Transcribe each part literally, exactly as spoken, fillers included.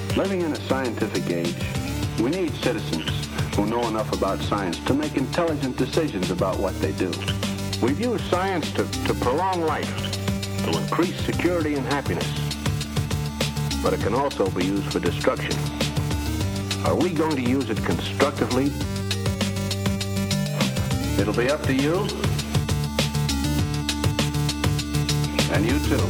Living in a scientific age, we need citizens who know enough about science to make intelligent decisions about what they do. We've used science to, to prolong life, to increase security and happiness. But it can also be used for destruction. Are we going to use it constructively? It'll be up to you. And you too.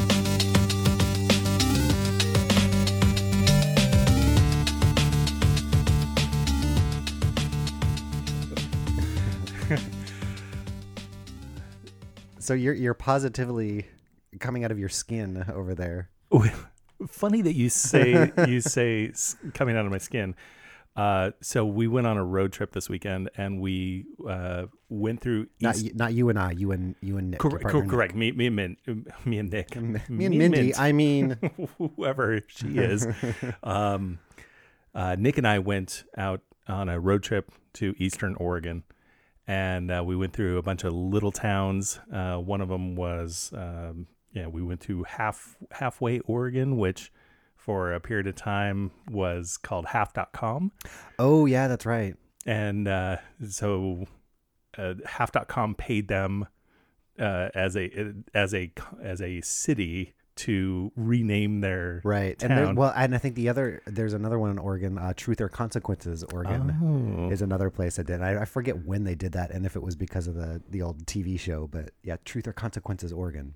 So you're you're positively coming out of your skin over there. Funny that you say you say coming out of my skin. Uh, so we went on a road trip this weekend, and we uh, went through Not East... you, not you and I, you and you and Nick. Correct, your partner, correct. Nick. Me, me and Min, me and Nick, Me, me and Mindy. Mint. I mean, whoever she is. um, uh, Nick and I went out on a road trip to Eastern Oregon, and uh, we went through a bunch of little towns. Uh, one of them was, um, yeah, we went to half halfway Oregon, which for a period of time was called half dot com. oh yeah, that's right. And uh, so uh, half dot com paid them uh, as a as a as a city to rename their Right. town. And there, well, and I think the other there's another one in Oregon, uh, Truth or Consequences, Oregon Oh. is another place that did. I, I forget when they did that and if it was because of the the old T V show, but yeah, Truth or Consequences, Oregon.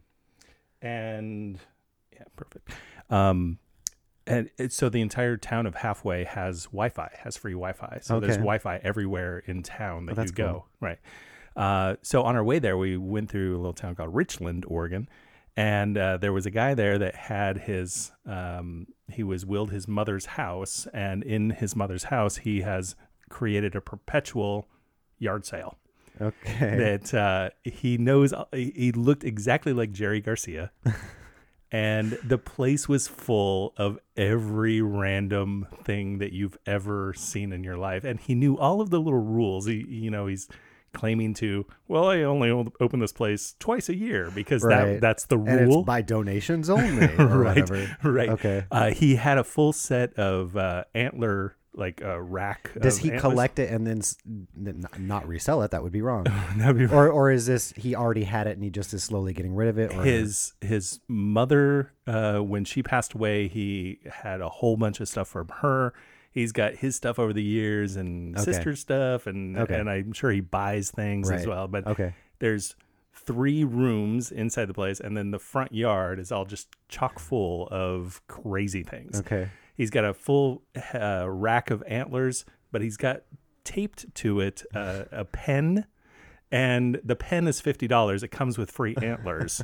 And yeah, perfect. Um, and it, so the entire town of Halfway has Wi-Fi, has free Wi-Fi. So there's Okay. Wi-Fi everywhere in town that Oh, that's you go. cool. Right. Uh, so on our way there, we went through a little town called Richland, Oregon. And uh, there was a guy there that had his, um, he was willed his mother's house. And in his mother's house, he has created a perpetual yard sale. Okay. That uh, he knows, he looked exactly like Jerry Garcia. And the place was full of every random thing that you've ever seen in your life. And he knew all of the little rules. He, you know, he's claiming to, well, I only o- open this place twice a year because Right. that that's the And rule. it's by donations only or right, whatever. right. Okay. Uh, he had a full set of uh, antler, like a rack. Does of he antlers. collect it and then s- n- not resell it? That would be wrong. That'd be or or is this he already had it and he just is slowly getting rid of it? Or his his mother, uh, when she passed away, he had a whole bunch of stuff from her. He's got his stuff over the years and Okay. sister's stuff, and Okay. and I'm sure he buys things as Right. well. But Okay. there's three rooms inside the place, and then the front yard is all just chock full of crazy things. Okay. He's got a full uh, rack of antlers, but he's got taped to it uh, a pen. And the pen is fifty dollars. It comes with free antlers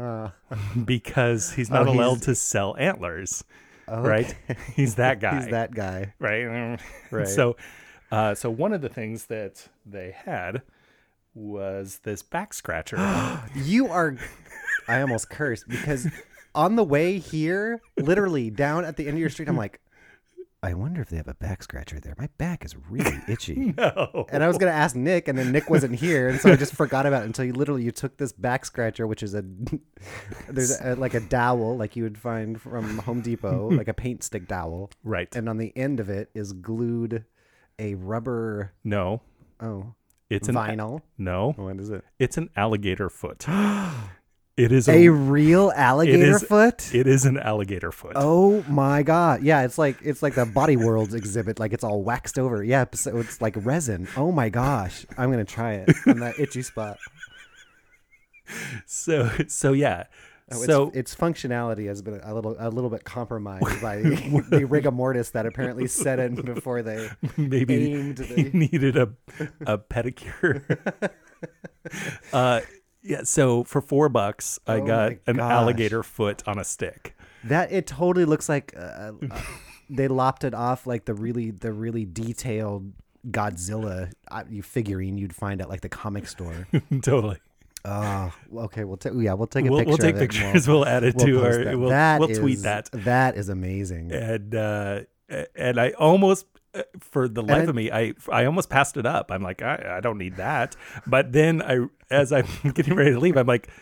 because he's not Oh, he's- allowed to sell antlers, Okay. right? He's that guy. He's that guy. right? Right. So, uh, so one of the things that they had was this back scratcher. You are. I almost cursed because on the way here, literally down at the end of your street, I'm like, I wonder if they have a back scratcher there. My back is really itchy. No. And I was gonna ask Nick, and then Nick wasn't here, and so I just forgot about it until you literally you took this back scratcher, which is a there's a, like a dowel like you would find from Home Depot, like a paint stick dowel, Right. and on the end of it is glued a rubber No. oh It's an vinyl. No. What is it? It's an alligator foot. It is A a. real alligator is- foot. It is an alligator foot. Oh my god! Yeah, it's like it's like the Body Worlds exhibit. Like it's all waxed over. Yeah, so it's like resin. Oh my gosh! I'm gonna try it on that itchy spot. So so yeah. Oh, so its, its functionality has been a little a little bit compromised by the, the rigor mortis that apparently set in before they maybe aimed he the- needed a a pedicure. uh, yeah. So for four bucks, I Oh got my an gosh. alligator foot on a stick. that it totally looks like uh, uh, they lopped it off like the really the really detailed Godzilla uh, you figurine you'd find at like the comic store. Totally. Oh, okay. We'll take yeah, we'll take a We'll, picture. we'll take of it and pictures. We'll, add it we'll to post our. that. We'll, That we'll tweet is- that. That is amazing. And uh, and I almost, uh, for the life And- of me, I I almost passed it up. I'm like, I, I don't need that. But then I, as I'm getting ready to leave, I'm like,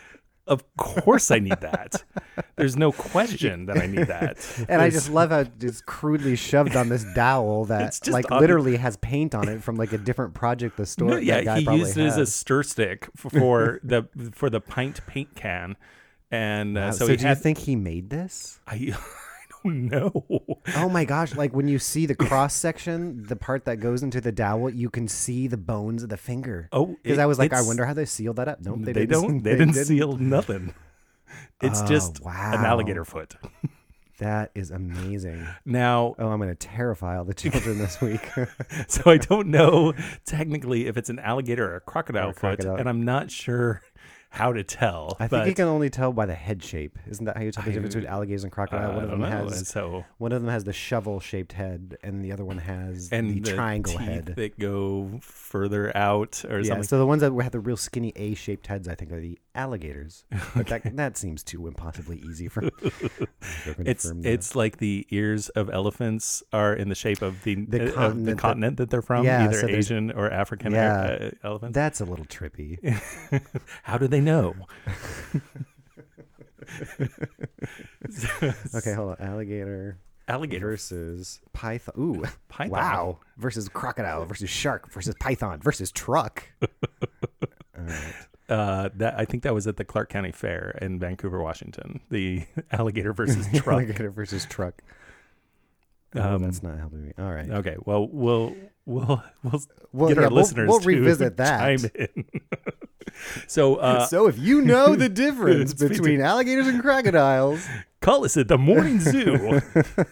Of course I need that. There's no question that I need that. And I There's- just love how it's crudely shoved on this dowel that It's just like on- literally has paint on it from like a different project the store No, that yeah, guy he probably used it as had. a stir stick f- for the for the pint paint can, and uh, Wow, so, so he do had. you think he made this? I, I don't know. Oh my gosh, like when you see the cross section, the part that goes into the dowel, you can see the bones of the finger. Oh, Because it- I was like, I it's- wonder how they sealed that up. Nope, they, They, didn't. don't. They, didn't, seal nothing. It's Oh, just wow. an alligator foot. That is amazing. Now, Oh, I'm going to terrify all the children this week. so I don't know technically if it's an alligator or a crocodile Or a foot, crocodile. and I'm not sure how to tell. I but think you can only tell by the head shape. Isn't that how you tell the I- difference between alligators and uh, crocodile? One I of don't them know. has And so one of them has the shovel-shaped head, and the other one has and the, the triangle teeth head. that go further out or Yeah, something. so the ones that have the real skinny A-shaped heads, I think, are the alligators. But that that seems too impossibly easy for. for It's confirm that. it's like the ears of elephants are in the shape of the The uh, of continent the that- continent that they're from, Yeah, either so there's- Asian or African Yeah. uh, elephants. That's a little trippy. How do they know? Okay, hold on. Alligator Alligator versus python. Ooh, Python. wow. Versus crocodile versus shark versus python versus truck. All right. Uh, that I think that was at the Clark County Fair in Vancouver, Washington. The alligator versus truck. Alligator versus truck. Oh, Um, that's not helping me. All right. Okay, well, we'll we'll we'll Well, get yeah, our we'll- listeners we'll to revisit that. chime in. so, uh, so if you know the difference It's between- between alligators and crocodiles, call us at the morning zoo.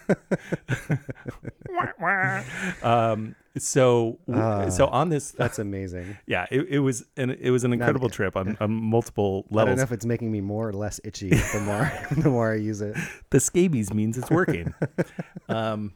Wah, wah. um, so Ah. so on this, that's amazing. yeah, it, it was an it was an incredible trip on, on multiple I don't know levels. if it's making me more or less itchy the more the more I use it. The scabies means it's working. um,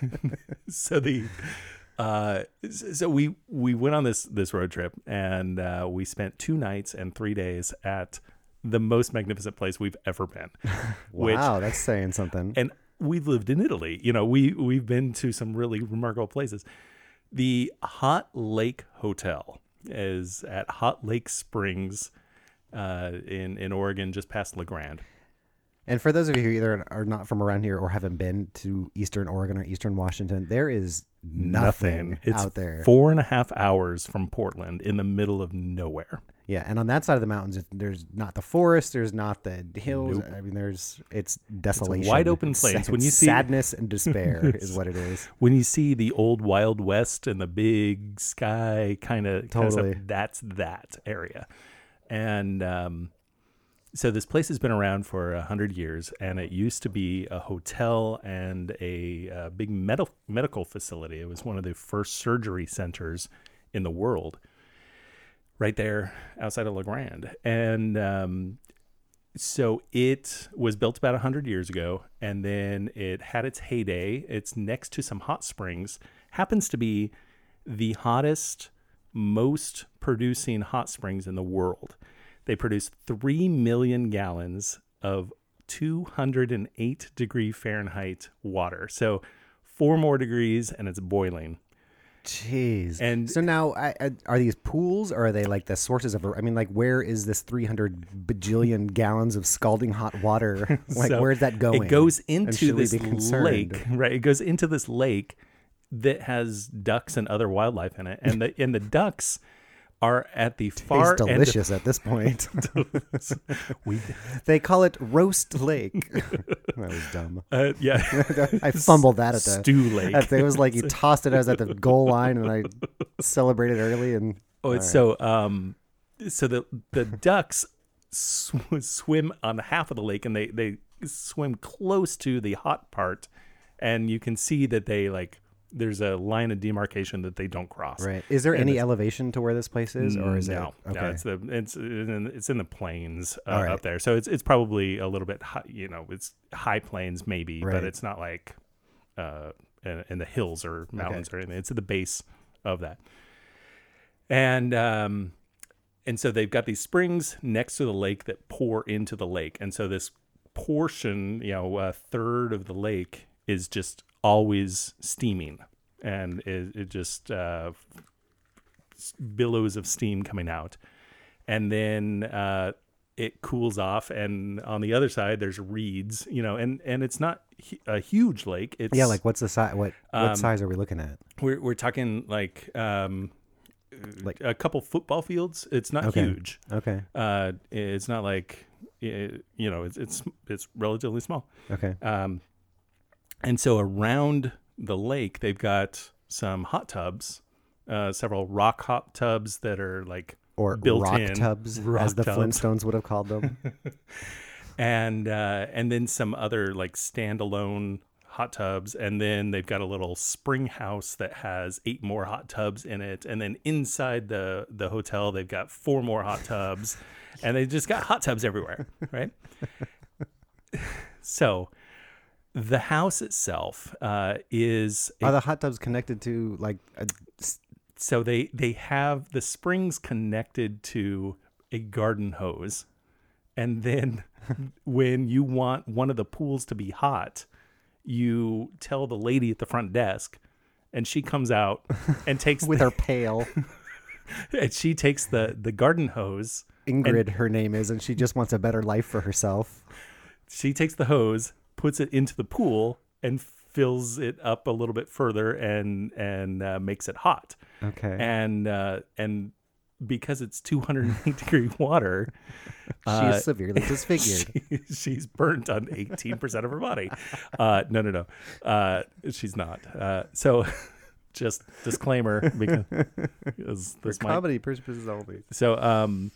so the uh, so we we went on this this road trip, and uh, we spent two nights and three days at the most magnificent place we've ever been. Which, Wow, that's saying something. and we've lived in Italy. You know, we we've been to some really remarkable places. The Hot Lake Hotel is at Hot Lake Springs uh, in in Oregon, just past La Grande. And for those of you who either are not from around here or haven't been to Eastern Oregon or Eastern Washington, there is nothing, It's out there. four and a half hours from Portland in the middle of nowhere. Yeah, and on that side of the mountains, it- there's not the forest, there's not the hills. Nope. I mean, there's it's desolation, wide open It's plains. sad- When you see- sadness and despair is what it is. When you see the old Wild West and the big sky kind of Totally. stuff, that's that area. And um, so this place has been around for a hundred years, and it used to be a hotel and a, uh big med- medical facility. It was one of the first surgery centers in the world, right there outside of La Grande. And um, so it was built about one hundred years ago, and then it had its heyday. It's next to some hot springs, happens to be the hottest, most producing hot springs in the world. They produce three million gallons of two hundred eight degree Fahrenheit water. So four more degrees and it's boiling. Jeez. And- so now, I, I, are these pools or are they like the sources of? I mean, like, where is this three hundred bajillion gallons of scalding hot water? Like, So where's that going? It goes And into should we this be concerned? lake, right? It goes into this lake that has ducks and other wildlife in it, and the and the ducks are at the far It's delicious at this point. end. We, They call it Roast Lake. That was dumb. uh, yeah, I fumbled that at the. Stew Lake. At the, it was like you tossed it. I was at the goal line and I celebrated early. And Oh, it's so um, so the the ducks sw- swim on half of the lake, and they they swim close to the hot part, and you can see that they like there's a line of demarcation that they don't cross. right. Is there And any it's- elevation to where this place is, or is no, it okay? no, it's the it's in, it's in the plains uh, All right. up there, so it's it's probably a little bit high, you know, it's high plains maybe, Right. but it's not like uh in, in the hills or mountains or anything. It's at the base of that, and um, and so they've got these springs next to the lake that pour into the lake, and so this portion, you know, a third of the lake is just always steaming, and it, it just uh, billows of steam coming out. And then uh, it cools off, and on the other side there's reeds, you know, and, and it's not hu- a huge lake. It's Yeah, like what's the size? What what Um, size are we looking at? we're we're talking like um Like- a couple football fields. It's not Okay. huge. Okay, Uh, it's not like eh, you know, it's it's it's relatively small. okay. Um, and so around the lake, they've got some hot tubs, uh, several rock hot tubs that are like Or built rock in, tubs, rock as the tubs. Flintstones would have called them. and uh, and then some other like standalone hot tubs, and then they've got a little spring house that has eight more hot tubs in it, and then inside the the hotel they've got four more hot tubs, and they just got hot tubs everywhere, right? So the house itself uh, is a Are the hot tubs connected to like a, so they they have the springs connected to a garden hose, and then when you want one of the pools to be hot, you tell the lady at the front desk, and she comes out and takes with the, her pail? and she takes the the garden hose. Ingrid, her name is, and she just wants a better life for herself. She takes the hose, puts it into the pool, and fills it up a little bit further, and and uh, makes it hot. Okay. And uh, and because it's two hundred eight degree water, She uh, is severely disfigured. she, she's burnt on eighteen percent of her body. Uh, no, no, no. Uh, she's not. Uh, so just disclaimer, because, because For this might comedy purposes only. so, um,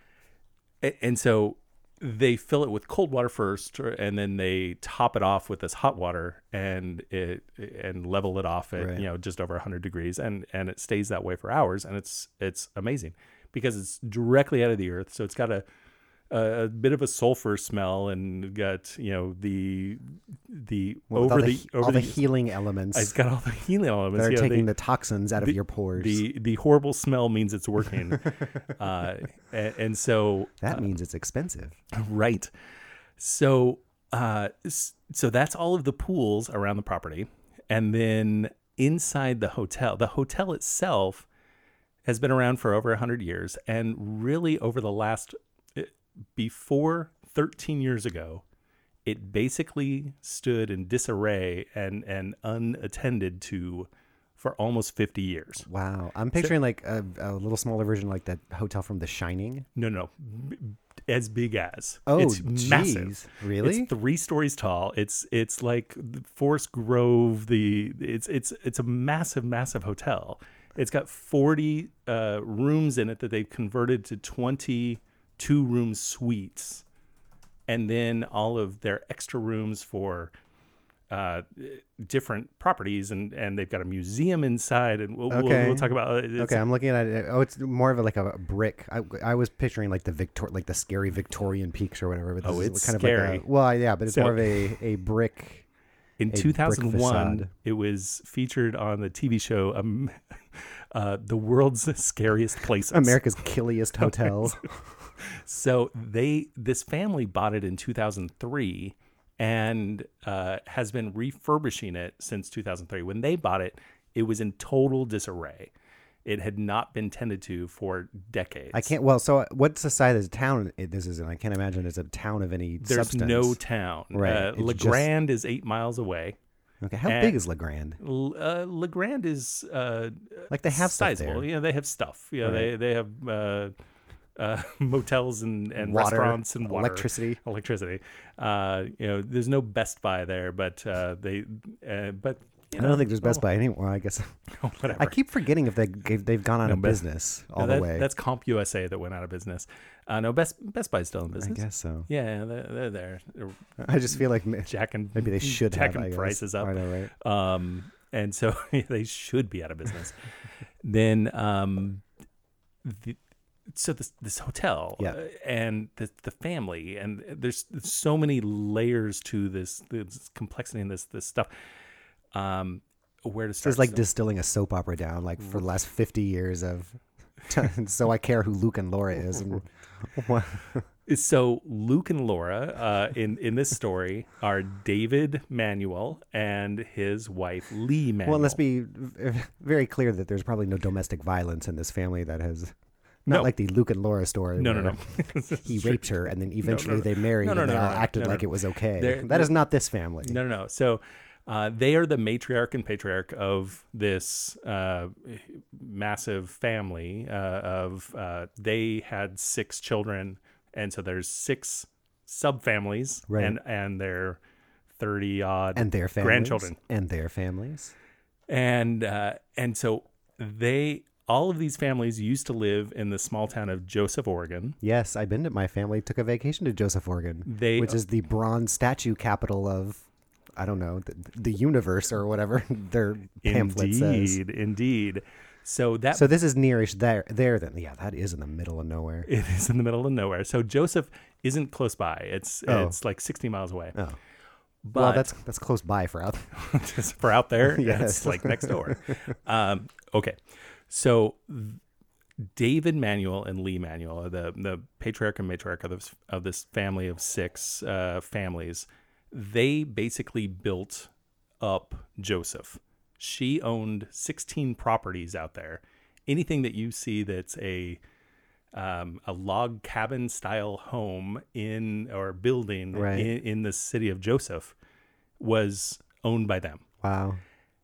a- and so they fill it with cold water first, or- and then they top it off with this hot water, and it and level it off at Right. you know just over one hundred degrees, and and it stays that way for hours, and it's it's amazing because it's directly out of the earth, so it's got a a, a bit of a sulfur smell, and got you know the the Well, with over all the, the, over all the the healing elements it's got all the healing elements. that are you know, taking they- the toxins out of your pores. the the horrible smell means it's working, uh, and, and so that means it's expensive. right. So uh, s- so that's all of the pools around the property, and then inside the hotel, the hotel itself has been around for over a hundred years, and really over the last before thirteen years ago, it basically stood in disarray and and unattended to for almost fifty years. Wow. I'm picturing like a, a little smaller version like that hotel from The Shining. No, no, b- as big as. Oh, it's geez. massive. Really? It's three stories tall. It's it's like the Forest Grove. The it's it's it's a massive, massive hotel. It's got forty uh, rooms in it that they've converted to twenty-two room suites, and then all of their extra rooms for uh, different properties, and, and they've got a museum inside, and we'll, we'll, Okay. we'll talk about it. It's- Okay, I'm looking at it. Oh, it's more of a, like a brick. I, I was picturing like the Victor, like the scary Victorian peaks or whatever. But this Oh, is it's kind scary. of like a, well, yeah, but it's So- more of a, a brick. In brick two thousand one, facade. it was featured on the T V show um, uh, The World's Scariest Places. America's killiest hotel. So they this family bought it in two thousand three and uh, has been refurbishing it since two thousand three. When they bought it, it was in total disarray. It had not been tended to for decades. I can't. Well, so what's the size of the town it- this is in? I can't imagine it's a town of any There's substance. no town. Right. Uh, It's LeGrand is eight miles away. Okay, how and- big is LeGrand? L- uh, LeGrand is uh, Like they have stuff sizable. there. Yeah, they have stuff. Yeah, they Right. they have uh, uh, motels and, and Water, restaurants and water, electricity. electricity. Uh, you know, there's no Best Buy there, but uh, they uh, but you I know, don't think there's Best oh, Buy anymore. I guess whatever. I keep forgetting if they if they've gone out No, of Best- business No, all that- the way. That's CompUSA that went out of business. Uh, no, Best Best Buy's still in I business. guess so. Yeah, they're, they're there. They're I just feel like ma- jacking maybe they should have. jacking I guess. prices up. I know, right? Um, and so they should be out of business. Then, um, the, so this this hotel Yeah. uh, and the the family, and there's so many layers to this, this complexity and this this stuff. Um, where to This start? is like So- distilling a soap opera down, like for the last fifty years of. So I care who Luke and Laura is. And what- So Luke and Laura uh, in in this story are David Manuel and his wife Lee Manuel. well, let's be v- very clear that there's probably no domestic violence in this family that has Not No. like the Luke and Laura story. No, no, where no. He raped her, and then eventually no. they married, No, no, and no, they no, all no, acted no, like no. it was okay. They're- That is not this family. No, no, no. So uh, they are the matriarch and patriarch of this uh, massive family. Uh, of uh, they had six children, and so there's six subfamilies, Right. and and their thirty odd And their families. grandchildren, And their families. and uh, and so they all of these families used to live in the small town of Joseph, Oregon. Yes, I've been to my family, took a vacation to Joseph, Oregon, They which is the bronze statue capital of, I don't know, the, the universe or whatever their pamphlet says. indeed, indeed. So that So this is nearish there, there then. Yeah, that is in the middle of nowhere. it is in the middle of nowhere. So Joseph isn't close by. It's Oh. it's like sixty miles away. Oh. But Well, that's that's close by for out. just for out there, Yes. it's like next door. Um, okay, so David Manuel and Lee Manuel, are the the patriarch and matriarch of this of this family of six uh, families, they basically built up Joseph. She owned sixteen properties out there. Anything that you see that's a um, a log cabin style home in or building Right. in, in the city of Joseph was owned by them. Wow.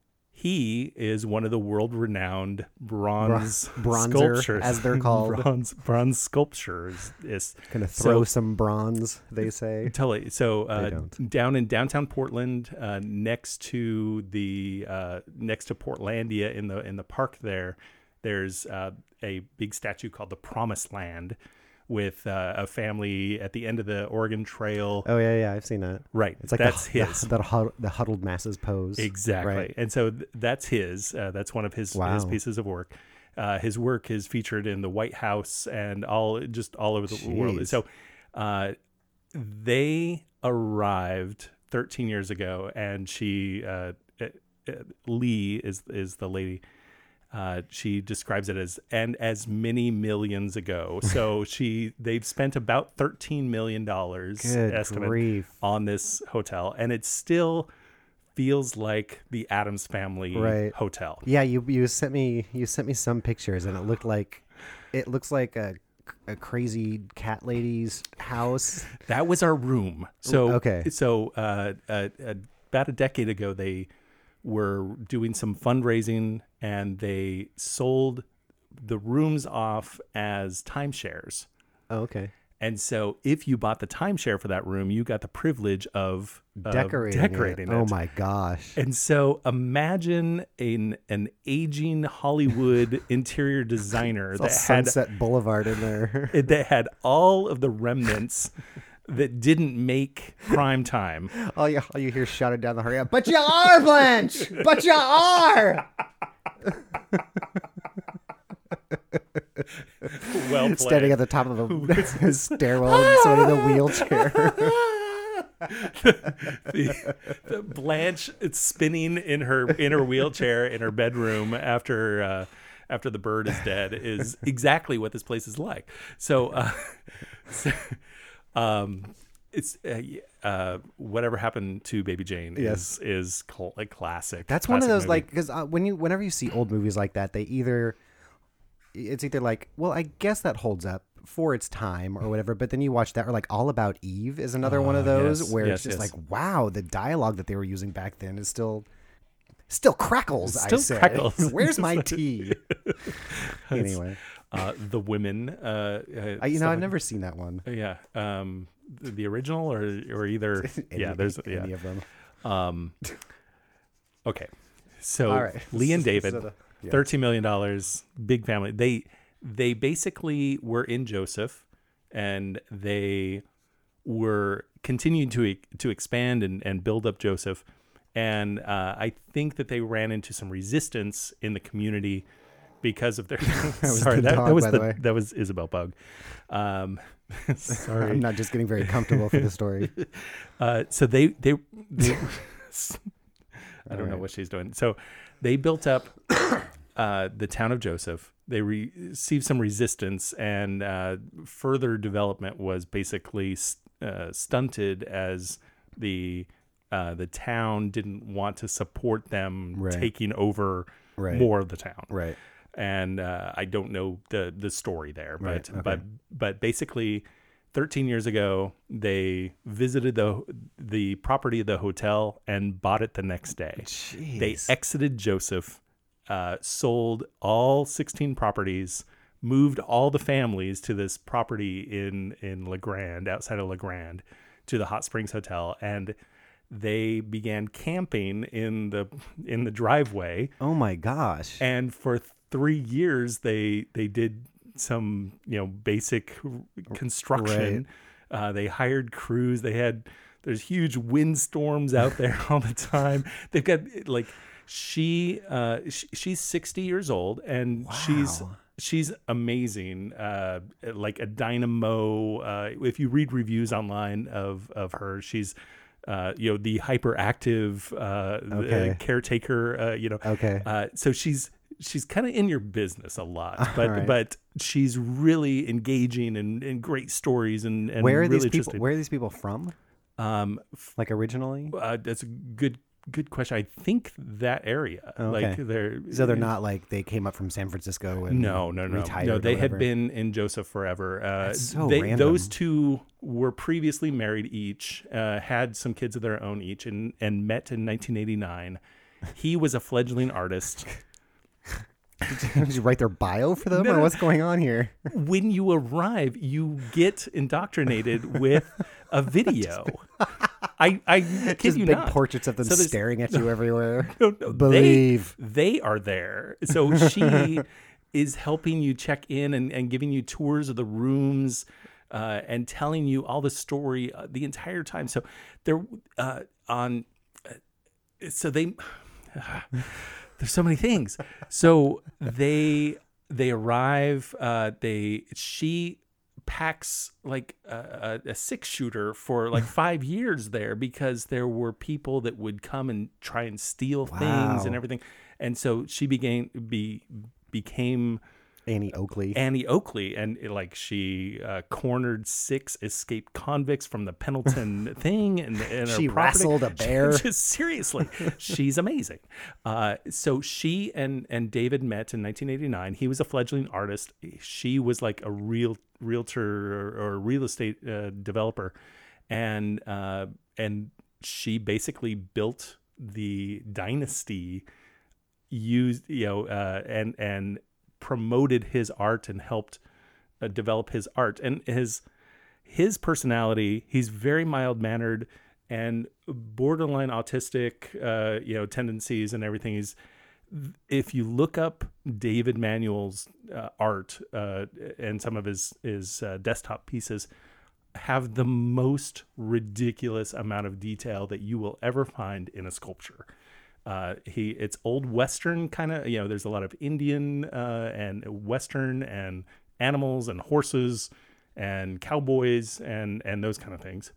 He is one of the world renowned bronze Bronzer, sculptures, as they're called. bronze bronze sculptures. Is Gonna throw So- some bronze, they say. totally so uh, don't. down in downtown Portland, uh, next to the uh, next to Portlandia in the in the park there. There's uh, a big statue called the Promised Land, with uh, a family at the end of the Oregon Trail. Oh yeah, yeah, I've seen that. Right, It's like that's the, his. the, the, hud- the huddled masses pose. Exactly. Right. And so th- that's his. Uh, that's one of his, Wow. his pieces of work. Uh, his work is featured in the White House and all just all over the Jeez. world. So uh, they arrived thirteen years ago, and she uh, uh, uh, Lee is is the lady. Uh, she describes it as and as many millions ago. So she they've spent about thirteen million dollars Good estimate grief. on this hotel, and it still feels like the Addams Family Right. hotel. Yeah, you you sent me you sent me some pictures, and it looked like it looks like a a crazy cat lady's house. That was our room. So Okay. So uh, uh, uh, about a decade ago, they were doing some fundraising, and they sold the rooms off as timeshares. Oh, okay. And so if you bought the timeshare for that room, you got the privilege of, of Decorating, decorating it. it. Oh my gosh. And so imagine an an aging Hollywood interior designer It's all that had Sunset Boulevard in there. that had all of the remnants that didn't make prime time. all you all you hear shouted down the hurry up. But you are, Blanche. But you are. Well played. Standing at the top of a stairwell and somebody in a wheelchair. the, the Blanche it's spinning in her in her wheelchair in her bedroom after uh, after the bird is dead is exactly what this place is like. So, uh, so um, it's uh, uh, whatever happened to Baby Jane Yes. is is cl- like classic. That's one of classic those movie. like because uh, when you whenever you see old movies like that, they either it's either like, well, I guess that holds up for its time or whatever, but then you watch that, or like All About Eve is another one of Oh, those yes, where yes, it's just yes. like, wow, the dialogue that they were using back then is still still crackles. I Still say, crackles. Where's my tea? Anyway, uh, the women. Uh, uh, I, you know, stuff I've like- never seen that one. Yeah, um, the, the original or or either. Any, yeah, there's any yeah. of them. Um, okay, so All right. Lee and David, So the- yeah. thirteen million dollars, big family. They they basically were in Joseph, and they were continuing to to expand and, and build up Joseph. And uh, I think that they ran into some resistance in the community because of their. was sorry, the that, dog, that was by the, the way. that was Isabel Bug. Um, sorry, I'm not just getting very comfortable for the story. uh, so they they, they I don't know right. what she's doing. So they built up uh, the town of Joseph. They re- received some resistance, and uh, further development was basically uh, stunted as the uh, the town didn't want to support them Right. taking over Right. more of the town. Right. and uh, I don't know the the story there, but Right, okay. but but basically, thirteen years ago, they visited the the property of the hotel and bought it the next day. Jeez. They exited Joseph, uh, sold all sixteen properties, moved all the families to this property in in La Grande, outside of La Grande, to the Hot Springs Hotel, and they began camping in the in the driveway. Oh my gosh. And for three years, they they did some you know basic construction. Uh, they hired crews. They had there's huge windstorms out there all the time. They've got like she uh, sh- she's sixty years old, and Wow. she's she's amazing. Uh, like a dynamo. Uh, if you read reviews online of of her, she's uh, you know the hyperactive uh, Okay. the caretaker. Uh, you know. Okay. Uh, so she's she's kind of in your business a lot, but right. but she's really engaging and, and great stories and, and Where are really these people? interesting. Where are these people from? Um, Like originally? uh, that's a good good question. I think that area, Okay. like they're So they're not like they came up from San Francisco and No, no, no, retired no. or They had whatever? been in Joseph forever. Uh, That's so they, random. Those two were previously married each, uh, had some kids of their own each, and and met in nineteen eighty-nine. He was a fledgling artist. Did you write their bio for them, No, or no. what's going on here? When you arrive, you get indoctrinated with a video. I, I kid Just you big not. portraits of them So there's- staring at you everywhere. No, no, Believe. They, they are there. So she is helping you check in and, and giving you tours of the rooms uh, and telling you all the story uh, the entire time. So they're uh, on. Uh, so they. There's so many things. So they they arrive. Uh, they she packs like a, a, a six shooter for like five years there because there were people that would come and try and steal things Wow. and everything. And so she began be became Annie Oakley. Annie Oakley, and it, like she uh, cornered six escaped convicts from the Pendleton thing, and, and her She property. wrestled a bear. Just seriously, she's amazing. Uh, so she and and David met in nineteen eighty-nine. He was a fledgling artist. She was like a real realtor or, or real estate uh, developer, and uh, and she basically built the dynasty. Used you know uh, and and. promoted his art and helped uh, develop his art and his his personality. He's very mild mannered and borderline autistic, uh, you know, tendencies and everything. He's if you look up David Manuel's uh, art uh, and some of his his uh, desktop pieces, have the most ridiculous amount of detail that you will ever find in a sculpture. Uh, he it's old Western kind of, you know, there's a lot of Indian uh, and Western and animals and horses and cowboys and, and those kind of things.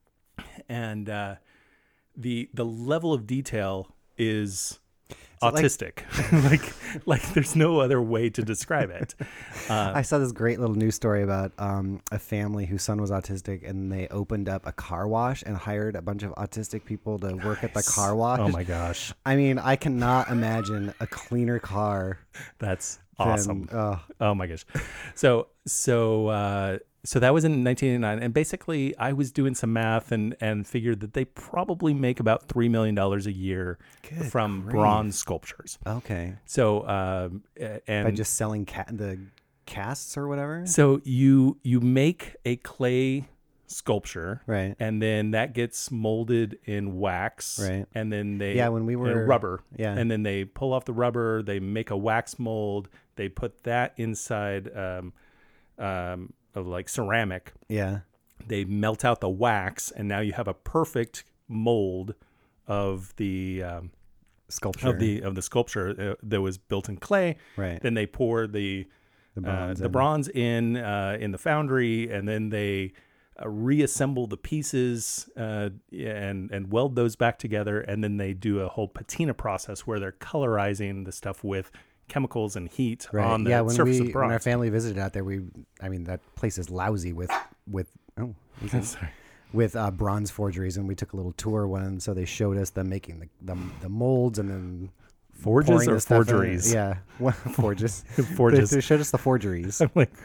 And uh, the the level of detail is So, like- autistic. Like, like there's no other way to describe it. Uh, I saw this great little news story about um, a family whose son was autistic, and they opened up a car wash and hired a bunch of autistic people to work at the car wash. oh my gosh, I mean, I cannot imagine a cleaner car. that's than- awesome. uh, Oh my gosh. So so uh, so that was in nineteen eighty-nine, and basically I was doing some math and and figured that they probably make about three million dollars a year Good from grief. bronze sculptures. okay. So um, a- and By just selling ca- the casts or whatever? so you you make a clay sculpture, Right. and then that gets molded in wax, Right. and then they Yeah, when we and were- rubber, yeah. and then they pull off the rubber, they make a wax mold, they put that inside um, um, of like ceramic, Yeah. they melt out the wax, and now you have a perfect mold of the um, Sculpture. of the of the sculpture uh, that was built in clay. Right. Then they pour the The uh, bronze the in. bronze in uh, in the foundry, and then they uh, reassemble the pieces uh, and and weld those back together, and then they do a whole patina process where they're colorizing the stuff with chemicals and heat Right. on the yeah, when surface we of the when our bronze. family visited out there, we I mean that place is lousy with with oh is it? Sorry. with uh, bronze forgeries, and we took a little tour one. So they showed us them making the the, the molds, and then Forges pouring or the stuff in. forgeries? Yeah, what, forges. Forges. They, they showed us the forgeries. I'm like,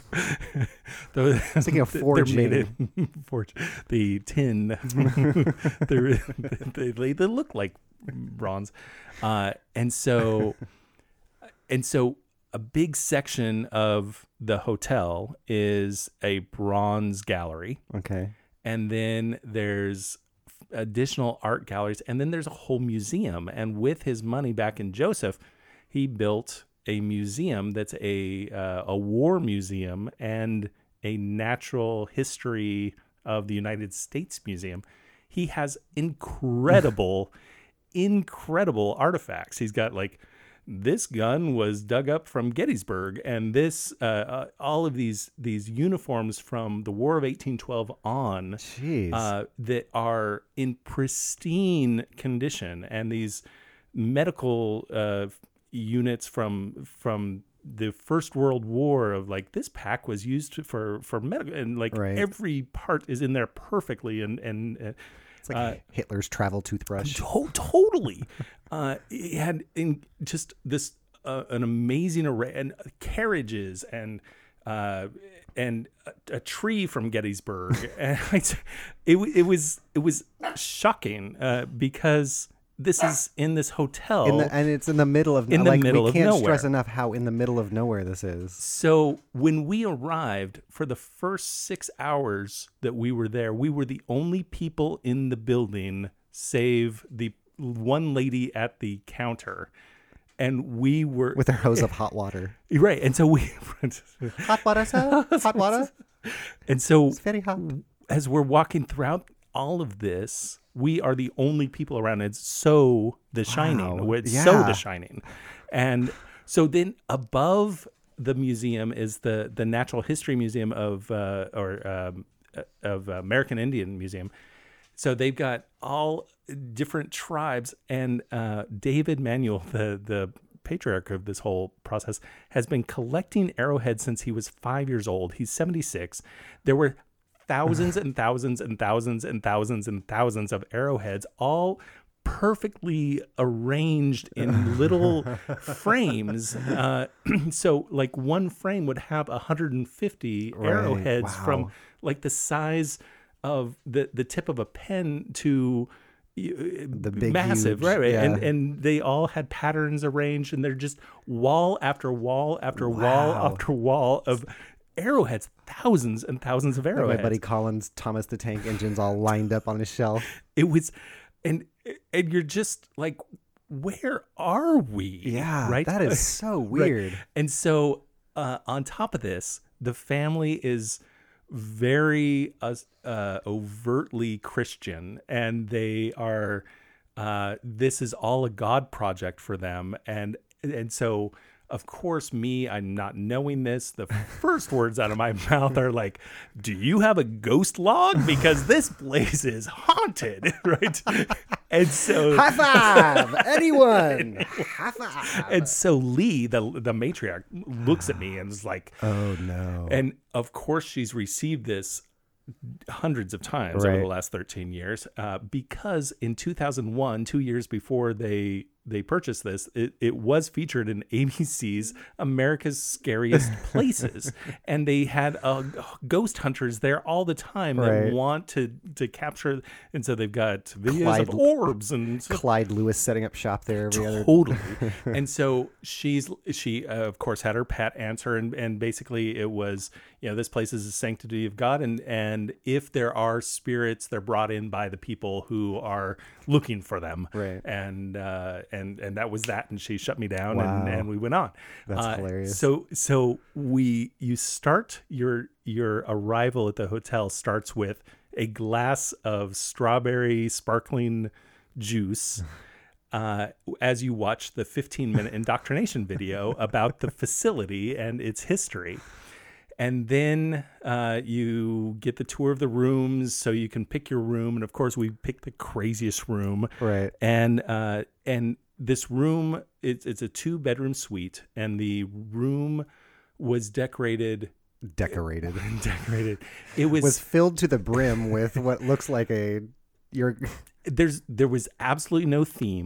those, Thinking of they're forging. made in forge, the tin. they're, they, they they look like bronze, uh, and so and so a big section of the hotel is a bronze gallery, Okay. and then there's additional art galleries, and then there's a whole museum. And with his money back in Joseph, he built a museum that's a uh, a war museum and a natural history of the United States museum. He has incredible, incredible artifacts. He's got like this gun was dug up from Gettysburg, and this uh, uh, all of these these uniforms from the War of eighteen twelve on, Jeez. uh, that are in pristine condition, and these medical uh, units from from the First World War of like this pack was used for for medical, and like Right. every part is in there perfectly, and and. Uh, It's like uh, Hitler's travel toothbrush. To- totally. uh, it had in just this uh, an amazing array and carriages and uh, and a, a tree from Gettysburg. And I, it it was it was shocking uh, because this is in this hotel. In the, and it's in the middle of In the like, middle we of can't nowhere. stress enough how in the middle of nowhere this is. So when we arrived, for the first six hours that we were there, we were the only people in the building, save the one lady at the counter, and we were With their hose of hot water. right. And so we, Hot water, sir? Hot water? and so It's very hot. as we're walking throughout all of this, we are the only people around. It's so The Shining. Wow. It's so Yeah. The Shining. And so then above the museum is the, the Natural History Museum of, uh, or um, uh, of American Indian Museum. So they've got all different tribes, and uh, David Manuel, the, the patriarch of this whole process, has been collecting arrowheads since he was five years old. He's seventy-six. There were thousands and thousands and thousands and thousands and thousands of arrowheads, all perfectly arranged in little frames. Uh, so like one frame would have one hundred fifty Right. arrowheads Wow. from like the size of the, the tip of a pen to The big, massive, huge- right? right. yeah. And and they all had patterns arranged, and they're just wall after wall after wall Wow. after wall of arrowheads, thousands and thousands of Like my arrowheads. buddy Colin's Thomas the Tank engines all lined up on his shelf. It was, and and you're just like, where are we? Yeah, right. that is so Right. weird. And so, uh, on top of this, the family is very uh, uh, overtly Christian, and they are. Uh, this is all a God project for them, and and so. Of course, me, I'm not knowing this. The first words out of my mouth are like, "Do you have a ghost log? Because this place is haunted," right? And so, High five, anyone! High five! and so Lee, the the matriarch, looks at me and is like, Oh no! and of course, she's received this hundreds of times over Right. the last thirteen years, uh, because in two thousand one, two years before they they purchased this, it, it was featured in A B C's America's Scariest Places, and they had uh, ghost hunters there all the time that Right. want to to capture, and so they've got videos Clyde- of orbs and Clyde Lewis setting up shop there every other. totally. And so she's she uh, of course had her pat answer, and and basically it was, you know, this place is the sanctity of God, and and if there are spirits, they're brought in by the people who are looking for them, Right. and uh and and that was that, and she shut me down. Wow. and, and we went on. That's Uh, hilarious. So so we you start your your arrival at the hotel starts with a glass of strawberry sparkling juice. Uh, as you watch the fifteen minute indoctrination video about the facility and its history. And then uh, you get the tour of the rooms, so you can pick your room. And of course, we picked the craziest room. Right. And uh, and this room, it's it's a two bedroom suite, and the room was decorated. Decorated. Decorated. It was, Was filled to the brim with what looks like a. Your there's there was absolutely no theme.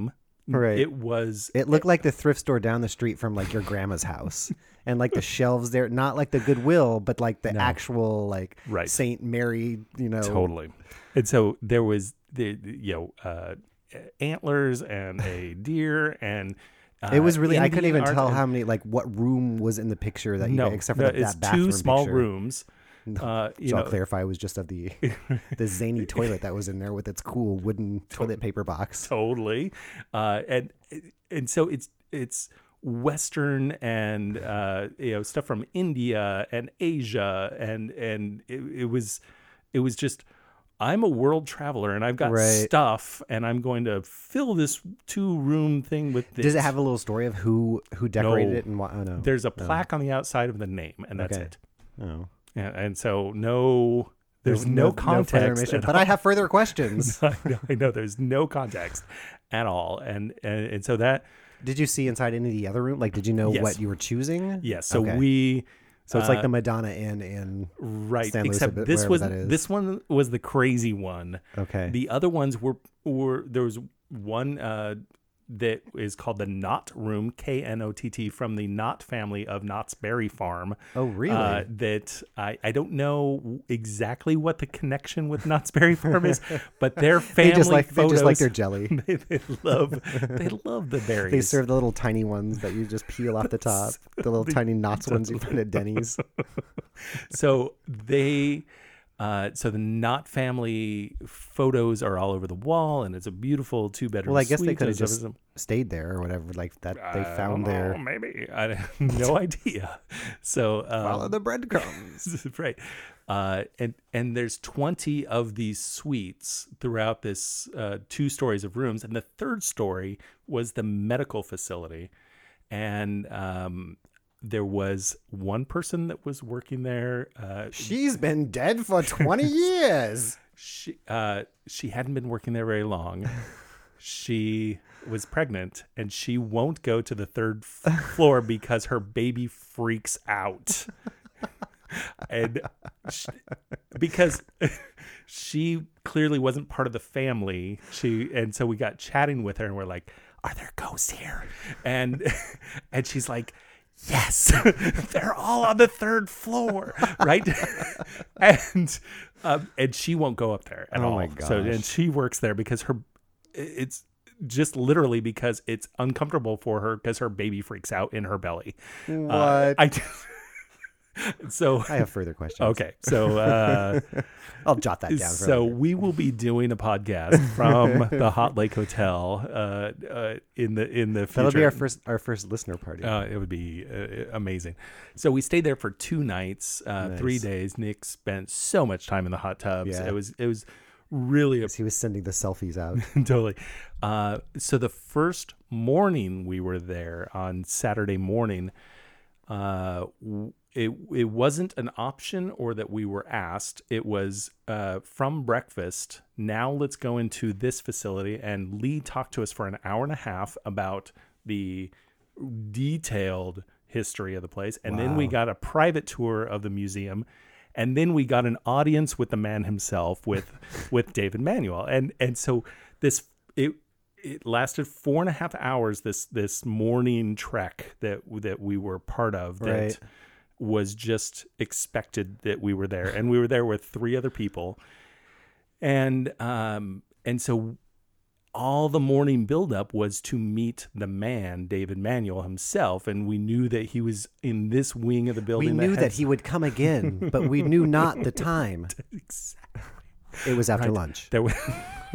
Right. It was. It looked like the thrift store down the street from like your grandma's house, and like the shelves there, not like the Goodwill, but like the No. actual like Right. Saint Mary, you know. Totally. And so there was the you know uh, antlers and a deer and. Uh, It was really, I couldn't Indian even art tell and- how many, like what room was in the picture that you No, except for no, the, it's that bathroom two small picture. rooms. Uh, you So I'll know, clarify, it was just of the the zany toilet that was in there with its cool wooden toilet paper box. totally, uh, and and so it's it's Western and uh, you know stuff from India and Asia and and it, it was it was just. I'm a world traveler and I've got Right. stuff and I'm going to fill this two room thing with this. Does it have a little story of who who decorated No. it and what? Oh no, There's a plaque on the outside of the name and that's Okay. it. oh. Yeah, and so no, there's no, further context. information, at but all. I have further questions. I know, I know there's no context at all, and and, and so that Did you see inside any of the other room? Like, did you know Yes. what you were choosing? yes. So Okay. we So it's uh, like the Madonna Inn in. right, San Luis, except or this wherever was that is. this one was the crazy one. Okay. The other ones were were there was one uh, that is called the Knott Room, K N O T T, from the Knott family of Knott's Berry Farm. Oh, really? Uh, that I, I don't know exactly what the connection with Knott's Berry Farm is, but their family they just like photos, they just like their jelly. they, they love they love the berries. They serve the little tiny ones that you just peel off the top. The little tiny knots ones you find at Denny's. So they, uh, so the Knott family photos are all over the wall, and it's a beautiful two bedroom. Well, I guess they suite. could have There's just a- stayed there or whatever. Like that they I found don't their know, maybe I have no idea. So um, follow the breadcrumbs. right, uh, and and there's twenty of these suites throughout this uh, two stories of rooms, and the third story was the medical facility, and um, there was one person that was working there. Uh, She's been dead for twenty years. she uh, she hadn't been working there very long. She was pregnant, and she won't go to the third f- floor because her baby freaks out. And she, because she clearly wasn't part of the family, she and so we got chatting with her, and we're like, "Are there ghosts here?" And and she's like, "Yes, they're all on the third floor, right?" and um, and she won't go up there at Oh all. my So gosh. and she works there because her it's just literally because it's uncomfortable for her because her baby freaks out in her belly. What? Uh, I so I have further questions. okay. So uh, I'll jot that down. For so later. we will be doing a podcast from the Hot Lake Hotel uh, uh, in the in the future. That'll be our first our first listener party. Uh, it would be uh, amazing. So we stayed there for two nights, uh, Nice. three days. Nick spent so much time in the hot tubs. Yeah. It was it was really a he was sending the selfies out. totally. Uh, so the first morning we were there on Saturday morning, uh, w- it it wasn't an option or that we were asked. It was uh, from breakfast. Now let's go into this facility, and Lee talked to us for an hour and a half about the detailed history of the place, and then we Wow. got a private tour of the museum. And then we got an audience with the man himself, with with David Manuel, and and so this it it lasted four and a half hours. This this morning trek that that we were part of, that Right. was just expected that we were there, and we were there with three other people, and um and so all the morning buildup was to meet the man, David Manuel himself, and we knew that he was in this wing of the We building. knew that had he would come again, but we knew not the time. exactly. It was after Right. lunch. There was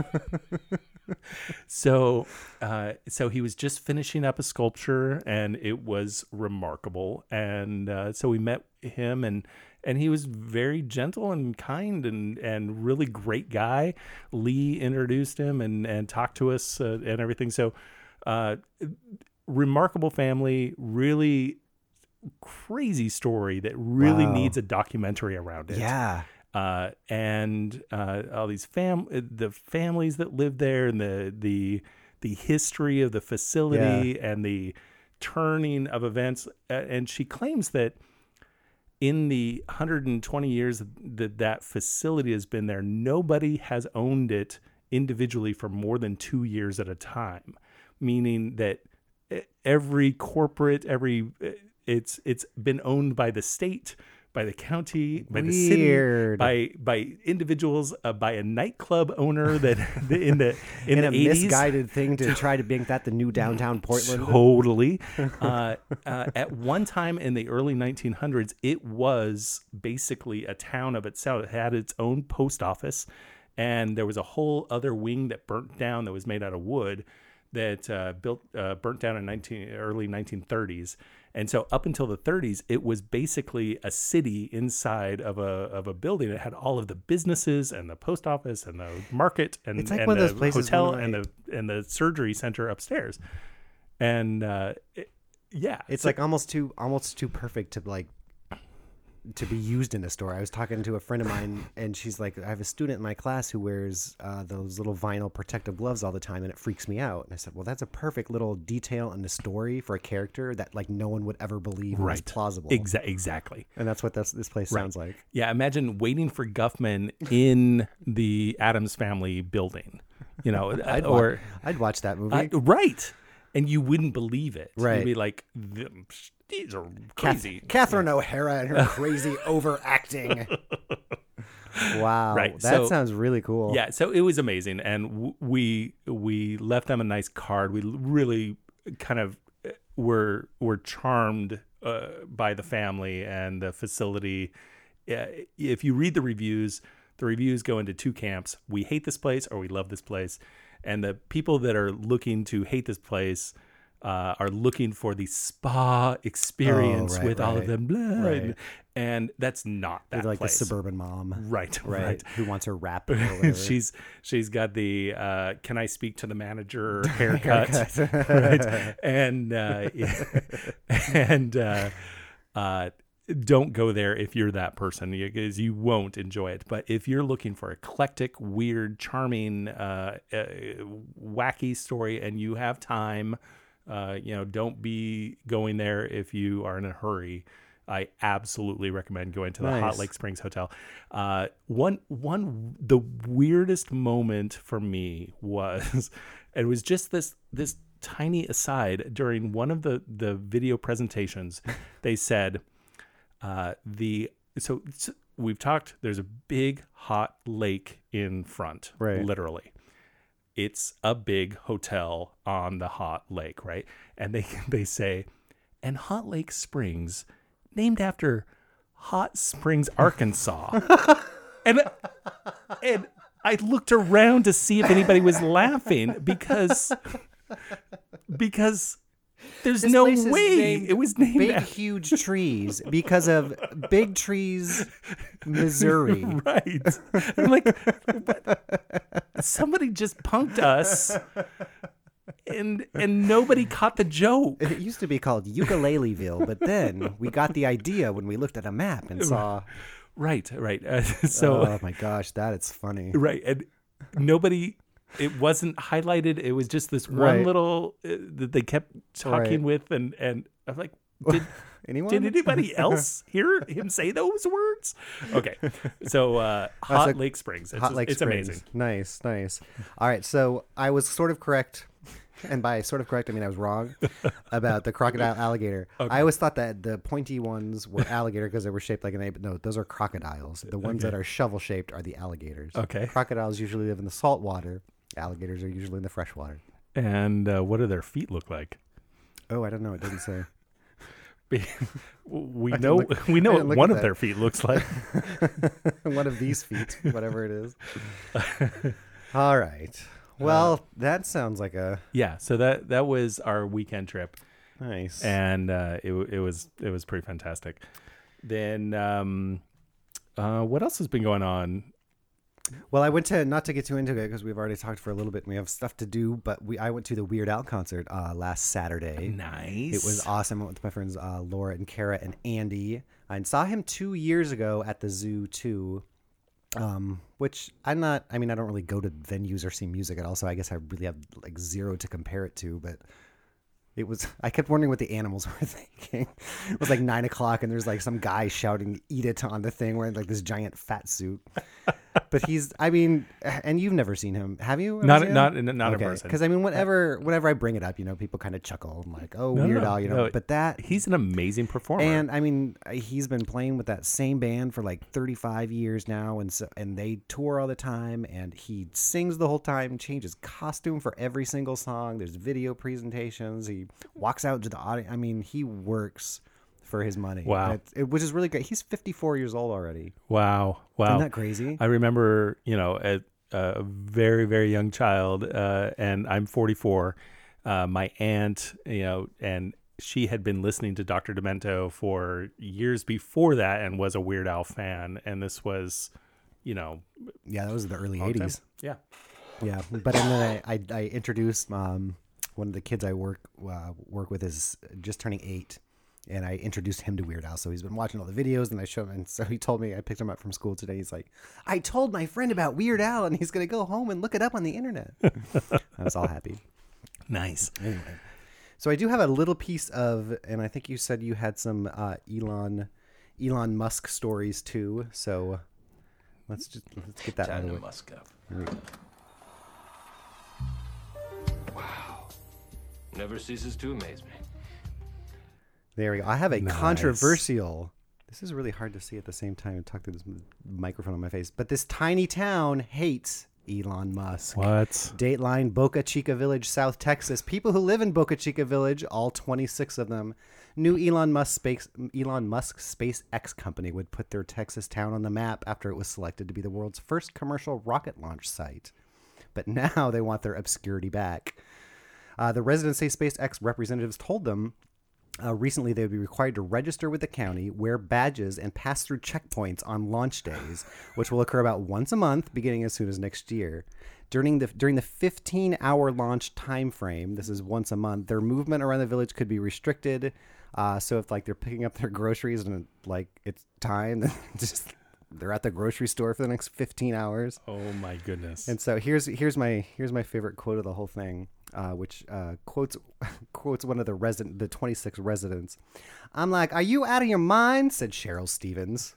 so, uh, so he was just finishing up a sculpture, and it was remarkable. And uh, so we met him, and and he was very gentle and kind, and and really great guy. Lee introduced him and and talked to us uh, and everything. So, uh, remarkable family, really crazy story that really Wow. needs a documentary around it. Yeah. Uh, and uh, all these fam the families that live there, and the the the history of the facility, and the turning of events. Uh, and she claims that in the one hundred twenty years that that facility has been there, nobody has owned it individually for more than two years at a time. meaning that every corporate, every it's it's been owned by the state, by the county, by the city, Weird. by by individuals, uh, by a nightclub owner that in the in, In the a eighties. misguided thing to try to make that the new downtown Portland. Totally. Uh, uh, at one time in the early nineteen hundreds, it was basically a town of itself. It had its own post office, and there was a whole other wing that burnt down that was made out of wood that uh, built uh, burnt down in nineteen early nineteen thirties. And so up until the thirties, it was basically a city inside of a of a building. It had all of the businesses and the post office and the market and, It's like and one of the those places hotel when I- and the and the surgery center upstairs. And uh, it, yeah, It's so- like almost too almost too perfect to like to be used in a store. I was talking to a friend of mine, and she's like, I have a student in my class who wears uh, those little vinyl protective gloves all the time, and it freaks me out. And I said, well, that's a perfect little detail in the story for a character that like no one would ever believe was right, plausible. Exa- exactly. And that's what this, this place Right. sounds like. Yeah, imagine waiting for Guffman in the Addams Family building. You know, I'd or wa- I'd watch that movie. I, right, and you wouldn't believe it. Right. You'd be like, "Them- these are Kath- crazy. Catherine O'Hara and her crazy overacting. Wow, Right, that so- sounds really cool. Yeah, so it was amazing, and w- we we left them a nice card. We really kind of were were charmed uh, by the family and the facility. Uh, if you read the reviews, the reviews go into two camps: we hate this place or we love this place. And the people that are looking to hate this place uh, are looking for the spa experience Oh, right, with all of right, them, blah, right. and that's not that They're like place. the suburban mom, Right, right? right. Who wants her rap? Or whatever. she's she's got the uh, can I speak to the manager haircut, right? And uh, and uh, uh, don't go there if you're that person, because you won't enjoy it. But if you're looking for eclectic, weird, charming, uh, uh, wacky story, and you have time, uh, you know, don't be going there if you are in a hurry. I absolutely recommend going to the Nice. Hot Lake Springs Hotel. Uh, one, one, the weirdest moment for me was, it was just this, this tiny aside during one of the, the video presentations. They said, uh, the, so, so we've talked, there's a big hot lake in front, Right. literally. It's a big hotel on the hot lake, right? And they, they say, and Hot Lake Springs, named after Hot Springs, Arkansas. and and I looked around to see if anybody was laughing because because there's This no place is way named it was named Big after, Huge Trees because of Big Trees, Missouri. right. I'm like, what? Somebody just punked us. And and nobody caught the joke. It used to be called Ukuleleville, but then we got the idea when we looked at a map and saw. Right, right. Uh, so Oh my gosh, that is funny. right, and nobody. It wasn't highlighted. It was just this one Right. little uh, that they kept talking Right. with, and and I'm like, did, Anyone? did anybody else hear him say those words? Okay, so uh, Hot like Lake Springs. It's, Hot Lake it's Springs. amazing. Nice, nice. All right, so I was sort of correct, and by sort of correct I mean I was wrong about the crocodile alligator. I always thought that the pointy ones were alligator because they were shaped like an ape. But no, those are crocodiles. The ones that are shovel shaped are the alligators. Okay. Crocodiles usually live in the salt water. Alligators are usually in the fresh water. And uh, what do their feet look like? Oh, I don't know. It didn't say. We didn't know look- we I know didn't what look one at of that. their feet looks like. One of these feet, whatever it is. All right. Well, that sounds like a Yeah, so that that was our weekend trip. nice. and uh, it w- it was it was pretty fantastic. Then um, uh, what else has been going on? Well, I went to, not to get too into it because we've already talked for a little bit and we have stuff to do, but we I went to the Weird Al concert uh, last Saturday. Nice. It was awesome. I went with my friends uh, Laura and Kara and Andy. I saw him two years ago at the zoo too, um, which I'm not, I mean, I don't really go to venues or see music at all, so I guess I really have like zero to compare it to, but it was, I kept wondering what the animals were thinking. It was like nine o'clock and there's like some guy shouting, "Eat it" on the thing wearing like this giant fat suit. But he's, I mean, and you've never seen him, have you? ever Not seen not him? not okay. in person. Because I mean, whenever whenever I bring it up, you know, people kind of chuckle and like, oh, No, Weird no, Al, you know. no. But that He's an amazing performer. And I mean, he's been playing with that same band for like thirty-five years now, and so and they tour all the time. And he sings the whole time, changes costume for every single song. There's video presentations. He walks out to the audience. I mean, he works for his money. Wow. It, it, which is really great. He's fifty-four years old already. wow, wow, Isn't that crazy? I remember, you know, at a very very young child, uh, and I'm forty-four. Uh, my aunt, you know, and she had been listening to Doctor Demento for years before that and was a Weird Al fan. And this was, you know, Yeah, that was the early long time. eighties. Yeah. Yeah, but and then I, I, I introduced um, one of the kids I work uh, work with is just turning eight, and I introduced him to Weird Al. So he's been watching all the videos, and I showed him. And so he told me, I picked him up from school today. He's like, I told my friend about Weird Al, and he's gonna go home and look it up on the internet. I was all happy. Nice. Anyway, so I do have a little piece of, and I think you said you had some uh, Elon Elon Musk stories too. So let's just let's get that out of the way. Musk up. Here we go. Wow. Never ceases to amaze me. There we go. I have a Nice. controversial. This is really hard to see at the same time and talk through this microphone on my face. But this tiny town hates Elon Musk. What? Dateline, Boca Chica Village, South Texas. People who live in Boca Chica Village, all twenty-six of them, knew Elon Musk space Elon Musk's SpaceX company would put their Texas town on the map after it was selected to be the world's first commercial rocket launch site. But now they want their obscurity back. Uh, the residents say SpaceX representatives told them uh, recently they would be required to register with the county, wear badges, and pass through checkpoints on launch days, which will occur about once a month, beginning as soon as next year. During the during the fifteen-hour launch time frame, this is once a month, their movement around the village could be restricted. Uh, so if like they're picking up their groceries and like it's time, then just they're at the grocery store for the next fifteen hours. Oh my goodness. And so here's here's my here's my favorite quote of the whole thing, uh, which uh, quotes quotes one of the resident the twenty-six residents. I'm like, "Are you out of your mind?" said Cheryl Stevens.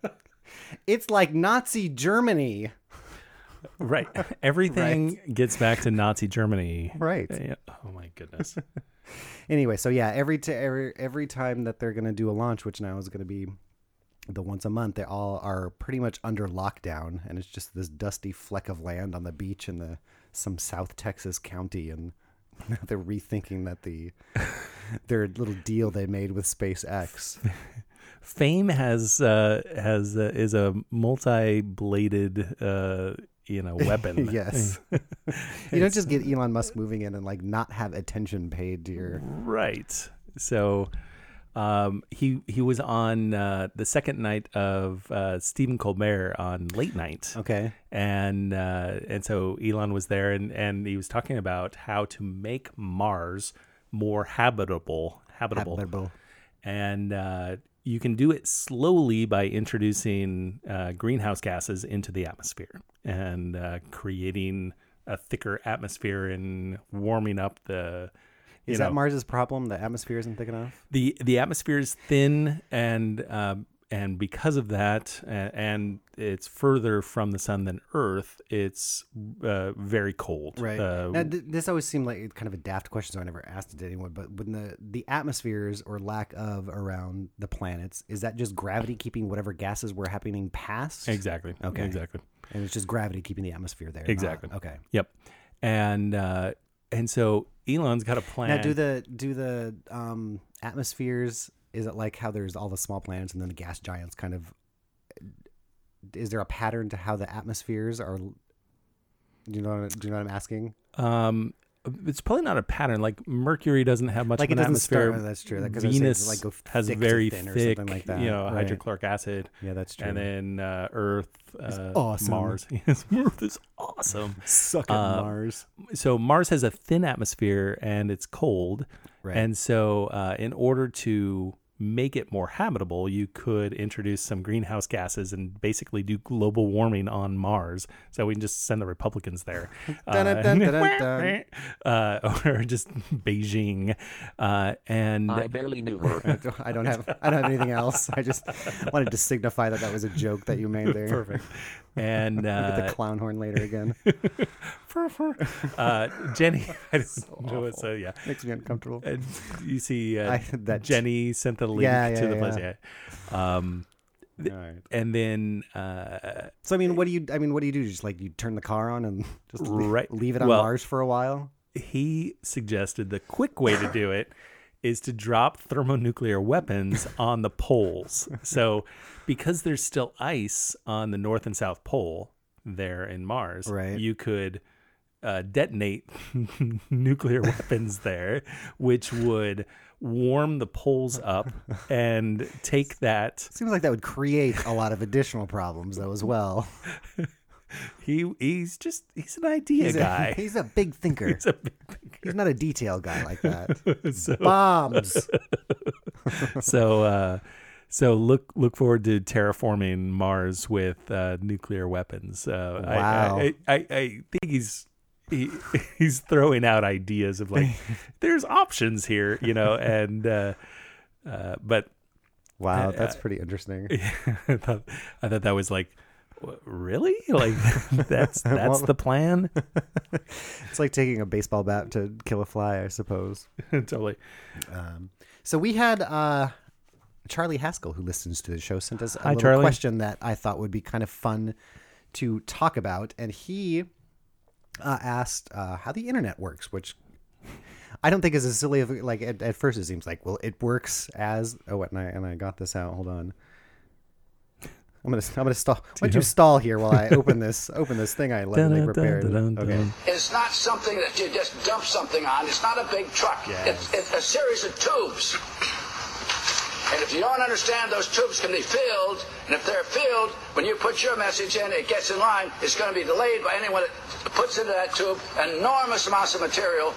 It's like Nazi Germany. Right. Everything gets back to Nazi Germany. Right. Yeah. Oh my goodness. Anyway, so yeah, every t- every every time that they're gonna do a launch, which now is gonna be the once a month, they all are pretty much under lockdown, and it's just this dusty fleck of land on the beach in the some South Texas county, and they're rethinking that the their little deal they made with SpaceX. Fame has uh, has uh, is a multi-bladed uh, you know weapon. Yes, you don't just get Elon Musk moving in and like not have attention paid to your Right. So um, he he was on uh, the second night of uh, Stephen Colbert on Late Night. okay. And uh, and so Elon was there, and, and he was talking about how to make Mars more habitable, habitable, Habitable. and uh, you can do it slowly by introducing uh, greenhouse gases into the atmosphere and uh, creating a thicker atmosphere and warming up the. You Is know, that Mars's problem? The atmosphere isn't thick enough. the the atmosphere is thin, and um, and because of that, and, and it's further from the sun than Earth, it's uh, very cold. Right. Uh, Now, th- this always seemed like kind of a daft question, so I never asked it to anyone. But when the, the atmospheres or lack of around the planets, is that just gravity keeping whatever gases were happening past? exactly. Okay. Exactly. And it's just gravity keeping the atmosphere there. not- Exactly. okay. Yep. And uh, and so Elon's got a plan. Now, do the do the um, atmospheres? Is it like how there's all the small planets and then the gas giants? Kind of. Is there a pattern to how the atmospheres are? Do you know? What, do you know what I'm asking? um, it's probably not a pattern. Like Mercury doesn't have much Like of it an doesn't start- atmosphere. oh, that's true. Because I was saying, Venus like, go has thick to very thin or thick, something like that. you know, Right. hydrochloric acid. Yeah, that's true. And then uh, Earth, uh, awesome. Mars. Yes, Earth is awesome. Suck at Uh, Mars. So Mars has a thin atmosphere and it's cold. Right. And so uh, in order to make it more habitable, you could introduce some greenhouse gases and basically do global warming on Mars. So we can just send the Republicans there. Dun, dun, dun, dun, dun. uh, or just Beijing. Uh, and I barely knew her. I don't- I don't have I don't have anything else. I just wanted to signify that that was a joke that you made there. Perfect. And Get the uh, clown horn later again. uh, Jenny, I don't So know what, awful. so yeah. Makes me uncomfortable. And you see uh, I- that- Jenny sent the link Yeah, yeah, to the yeah. place. Yeah. Um, All right. and then uh, So I mean, what do you? I mean, what do you do? Just like you turn the car on and just le- Right. leave it on Well- Mars for a while? he suggested the quick way to do it is to drop thermonuclear weapons on the poles. So because there's still ice on the North and South Pole there in Mars, Right. you could uh, detonate nuclear weapons there, which would warm the poles up and take that. Seems like that would create a lot of additional problems, though, as well. He he's just he's an idea He's guy. A, he's a big thinker. He's a big thinker. He's not a detail guy like that. So, Bombs. so uh so look look forward to terraforming Mars with uh nuclear weapons. uh I- Wow. I, I, I, I think he's he, he's throwing out ideas of like there's options here, you know. And uh uh but Wow, Uh, that's pretty interesting. I thought I thought that was like, "What, really, like that's that's the plan." It's like taking a baseball bat to kill a fly, I suppose. Totally. Um, so we had uh, Charlie Haskell, who listens to the show, sent us a Hi, little Charlie. question that I thought would be kind of fun to talk about, and he uh, asked uh, how the internet works, which I don't think is as silly of like at, at first it seems like, well, it works as oh, what and I and I got this out. Hold on. I'm gonna I'm gonna stall. Why don't you stall here while I open this open this thing I luckily prepared? Okay. It's not something that you just dump something on. It's not a big truck. It's, it's a series of tubes. And if you don't understand, those tubes can be filled. And if they're filled, when you put your message in, it gets in line. It's going to be delayed by anyone that puts into that tube enormous amounts of material.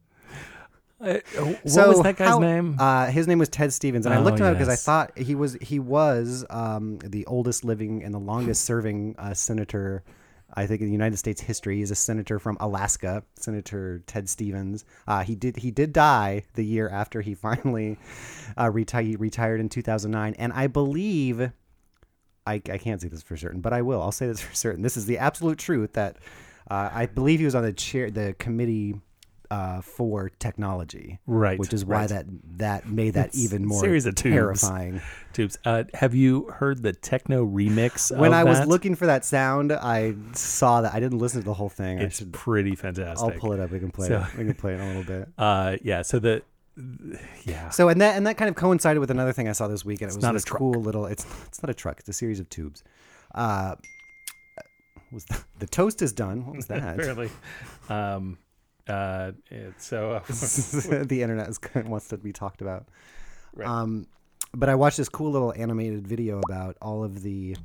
Uh, what So was that guy's how- name? Uh, his name was Ted Stevens, and I Oh, looked him up because I yes. thought he was he was um, the oldest living and the longest serving uh, senator, I think, in the United States history. He's a senator from Alaska, Senator Ted Stevens. Uh, he did he did die the year after he finally uh, retired. He retired in two thousand nine, and I believe I, I can't say this for certain, but I will. I'll say this for certain. This is the absolute truth that uh, I believe he was on the chair, the committee. Uh, for technology, Right, which is why right. that that made that It's even a more series of tubes. terrifying. Tubes. Uh, have you heard the techno remix? When of I was that? looking for that sound, I saw that. I didn't listen to the whole thing. I it's should. pretty fantastic. I'll pull it up. We can play So- it. We can play it in a little bit. Uh, yeah. So the yeah. So and that and that kind of coincided with another thing I saw this week, and it was not a this truck. cool little. It's it's not a truck. It's a series of tubes. Uh, was the, the toast is done? What was that? Apparently. Um, uh, it's so uh, The internet is, wants to be talked about. Right. Um, but I watched this cool little animated video about all of the.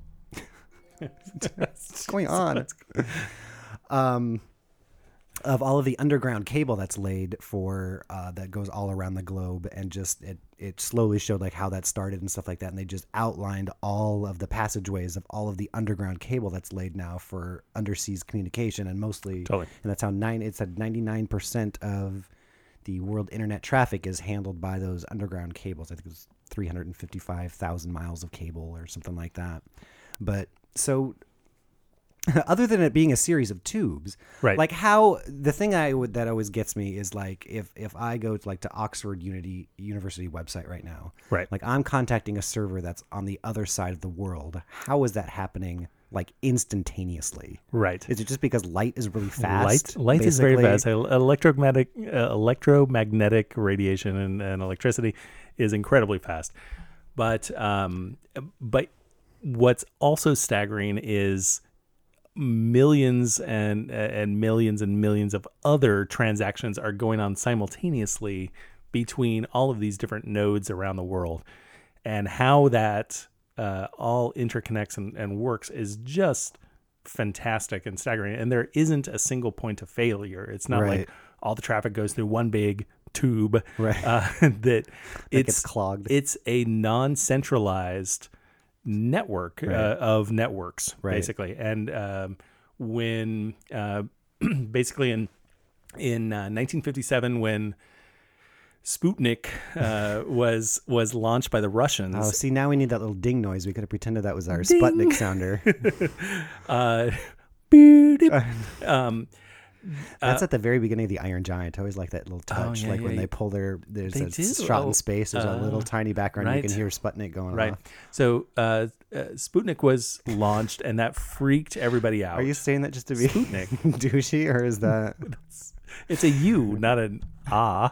What's going on? Um, of all of the underground cable that's laid for uh, that goes all around the globe, and just it it slowly showed like how that started and stuff like that, and they just outlined all of the passageways of all of the underground cable that's laid now for underseas communication, and mostly, Totally. and that's how nine it said ninety-nine percent of the world internet traffic is handled by those underground cables. I think it was three hundred fifty-five thousand miles of cable or something like that. But so other than it being a series of tubes, Right. like how the thing I would that always gets me is like if if I go to like to Oxford Unity University website right now, Right. like I'm contacting a server that's on the other side of the world. How is that happening like instantaneously? Right. Is it just because light is really fast? Light, light is very basically? fast. El- Electromagnetic, uh, electromagnetic radiation and, and electricity is incredibly fast. But um, but what's also staggering is millions and and millions and millions of other transactions are going on simultaneously between all of these different nodes around the world, and how that uh, all interconnects and, and works is just fantastic and staggering. And there isn't a single point of failure. It's not Right. like all the traffic goes through one big tube, Right. uh, that it's gets clogged. It's a non-centralized network Right. uh, of networks, Right. basically. And um, when uh, basically in in uh, nineteen fifty-seven, when Sputnik uh, was was launched by the Russians. Oh, see, now we need that little ding noise. We could have pretended that was our Ding. Sputnik sounder. uh, boop, um, That's uh, at the very beginning of the Iron Giant. I always like that little touch. Oh, yeah, like yeah, when yeah. they pull their, there's They a do. shot Oh, in space. There's uh, a little tiny background. right. You can hear Sputnik going right. off. So uh, uh, Sputnik was launched, and that freaked everybody out. Are you saying that just to be Sputnik. douchey, or is that... It's a U, not an ah.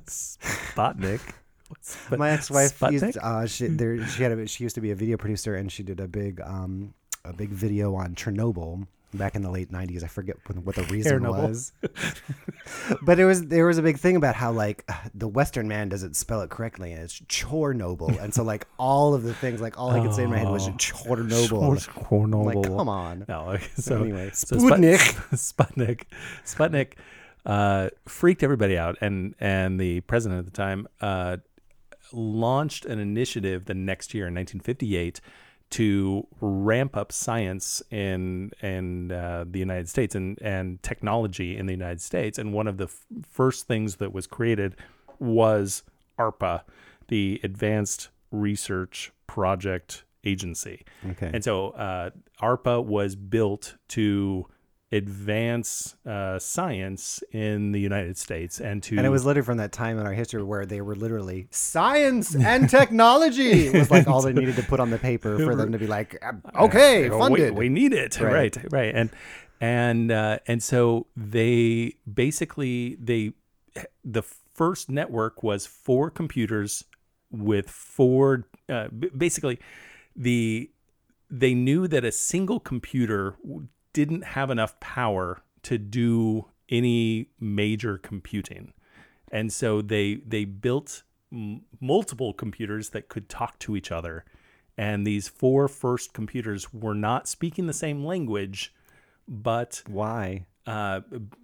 Sputnik. Sp- My ex-wife Sputnik? used uh, she there she had a, she used to be a video producer, and she did a big um a big video on Chernobyl back in the late nineties. I forget what, what the reason Chernobyl. was. But it was there was a big thing about how like the Western man doesn't spell it correctly, and it's Chornobyl. And so like all of the things, like all I could say in my head was Oh. Chornobyl. Chornobyl. I'm like, come on. No, okay, so, So anyway, so Sputnik. Sput- Sputnik, Sputnik, uh, freaked everybody out, and and the president at the time uh, launched an initiative the next year in nineteen fifty-eight to ramp up science in in uh, the United States and and technology in the United States. And one of the f- first things that was created was ARPA, the Advanced Research Project Agency. Okay. And so uh, ARPA was built to advance uh, science in the United States, and to And it was literally from that time in our history where they were literally science and technology. It was like all they needed to put on the paper for them to be like, okay, Uh, funded. We, we need it, Right. right, right, and and uh, and so they basically they the first network was four computers with four uh, b- basically the they knew that a single computer didn't have enough power to do any major computing. And so they they built m- multiple computers that could talk to each other. And these four first computers were not speaking the same language, but Why? uh, uh,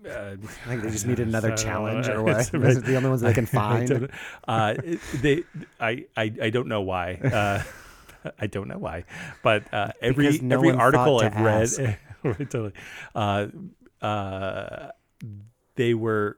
I think they just needed another I don't know. challenge or what? It's This right. is the only ones they can I find. don't- uh, they, I, I, I don't know why. Uh, I don't know why, but uh, every Because no every one article thought to I've ask. read, right, totally, uh, uh, they were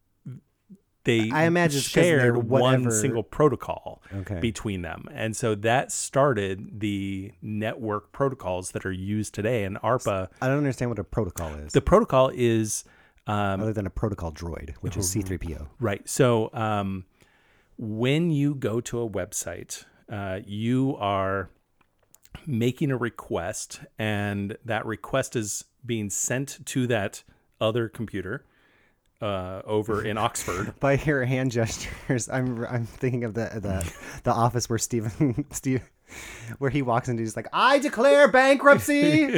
they I imagine it's 'cause they're shared one whatever- single protocol Okay. between them, and so that started the network protocols that are used today. And ARPA, I don't understand what a protocol is, the protocol is. Um, other than a protocol droid, which is C three P O. Right. So um, when you go to a website, uh, you are making a request, and that request is being sent to that other computer uh, over in Oxford. By your hand gestures, I'm I'm thinking of the the the office where Stephen Steve where he walks into, he's like, I declare bankruptcy.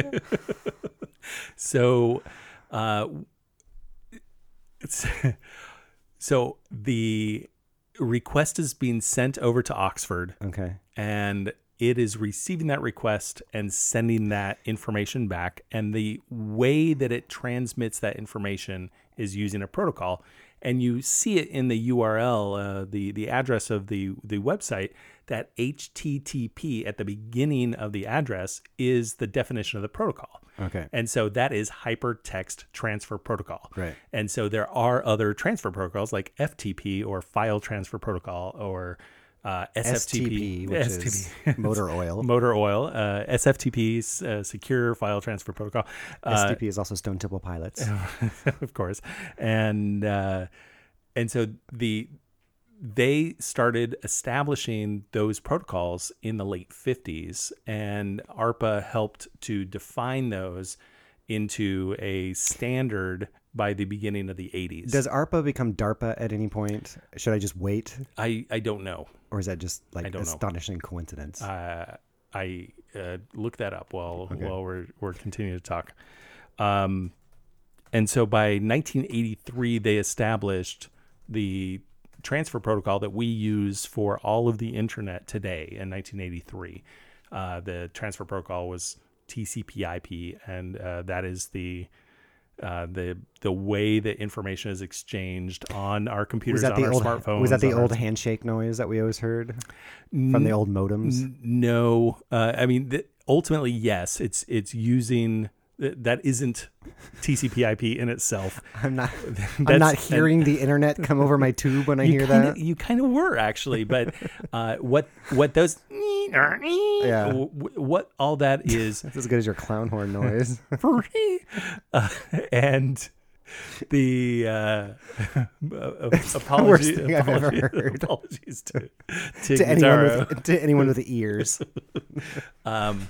So, uh, it's, so the request is being sent over to Oxford. Okay. And it is receiving that request and sending that information back. And the way that it transmits that information is using a protocol. And you see it in the U R L, uh, the, the address of the, the website, that H T T P at the beginning of the address is the definition of the protocol. Okay. And so that is Hypertext Transfer Protocol. Right. And so there are other transfer protocols like F T P or File Transfer Protocol or uh, S F T P, S T P, which S T P. is motor oil. Motor oil, uh, S F T P, uh, Secure File Transfer Protocol. Uh, S T P is also Stone Temple Pilots. of course. And uh, and so the they started establishing those protocols in the late fifties, and ARPA helped to define those into a standard by the beginning of the eighties. Does ARPA become DARPA at any point? Should I just wait? I, I don't know. Or is that just like I don't know. astonishing coincidence? Uh, I uh, look that up while while we're we're continuing to talk. Um, and so by nineteen eighty-three, they established the transfer protocol that we use for all of the internet today. In nineteen eighty-three, uh, the transfer protocol was T C P/I P, and uh, that is the uh, the the way that information is exchanged on our computers, was that on the our old smartphones. was that the on our- old handshake noise that we always heard from the old modems? N- No, uh, I mean, th- ultimately, yes. It's it's using that, that isn't T C P I P in itself. I'm not. I'm not hearing the internet come over my tube when I hear kinda, that. You kind of were actually, but uh, what what those Yeah. what all that is That's as good as your clown horn noise. uh, and the uh, apology, worst thing I've ever apology, heard. apologies to to, to anyone Guitarro. with to anyone with ears. Um,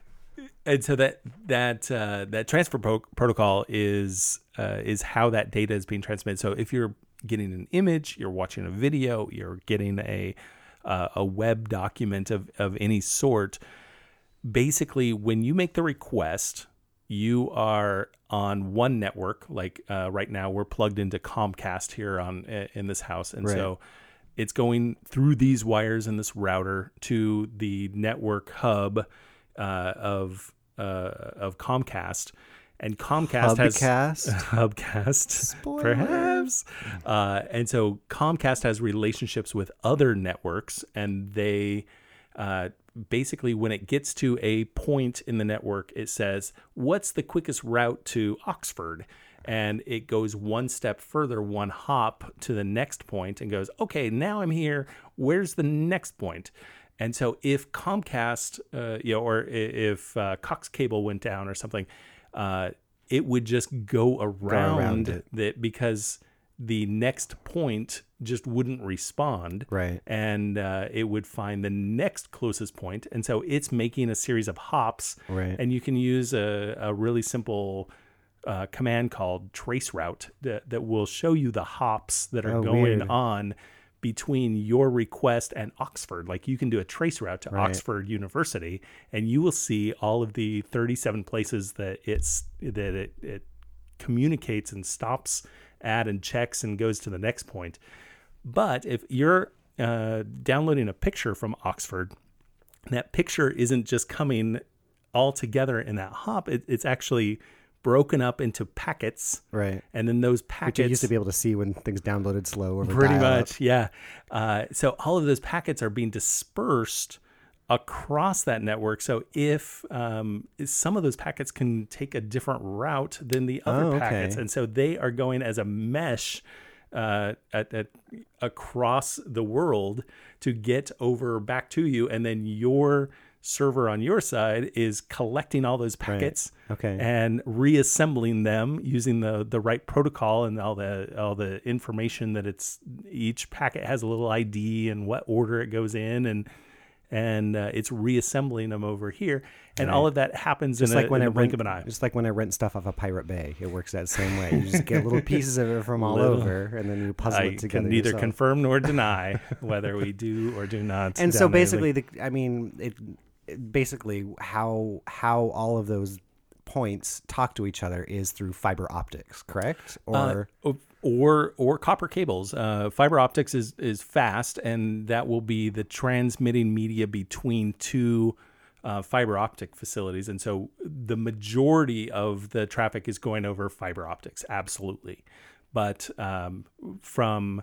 and so that that uh, that transfer pro- protocol is uh, is how that data is being transmitted. So if you're getting an image, you're watching a video, you're getting a uh, a web document of of any sort. Basically, when you make the request, you are on one network. Like uh, right now, we're plugged into Comcast here on in this house, and Right. so it's going through these wires in this router to the network hub uh, of uh, of Comcast, and Comcast has Hubcast? Hubcast, Spoilers. perhaps. Uh, and so Comcast has relationships with other networks, and they uh, basically, when it gets to a point in the network, it says, "What's the quickest route to Oxford?" And it goes one step further, one hop to the next point, and goes, "Okay, now I'm here. Where's the next point?" And so, if Comcast, uh, you know, or i- if uh, Cox Cable went down or something, uh, it would just go around, around it. that because the next point just wouldn't respond, Right. and uh, it would find the next closest point, and so it's making a series of hops, Right. and you can use a, a really simple uh, command called traceroute that, that will show you the hops that are Oh, going weird. on between your request and Oxford. Like you can do a traceroute to Right. Oxford University, and you will see all of the thirty-seven places that it's that it, it communicates and stops at and checks and goes to the next point. But if you're uh, downloading a picture from Oxford, that picture isn't just coming all together in that hop. It, it's actually broken up into packets, Right. and then those Which packets you used to be able to see when things downloaded slow over pretty dial-up. much, yeah. Uh, so all of those packets are being dispersed across that network. So if um, some of those packets can take a different route than the other Oh, okay. packets, and so they are going as a mesh uh, at, at, across the world to get over back to you, and then your server on your side is collecting all those packets Okay. and reassembling them using the the right protocol and all the all the information that it's each packet has a little I D and what order it goes in, and and uh, it's reassembling them over here, and all of that happens Just in, like a, when in I a blink rent, of an eye. just like when I rent stuff off of Pirate Bay, it works that same way. You just get little pieces of it from all Little- over, and then you puzzle I it together. can neither yourself. confirm nor deny whether we do or do not. And so download basically, link. the, I mean, it, it basically how how all of those points talk to each other is through fiber optics, correct? Or Uh, or or copper cables. Uh, fiber optics is is fast, and that will be the transmitting media between two uh, fiber optic facilities. And so the majority of the traffic is going over fiber optics, absolutely. But um, from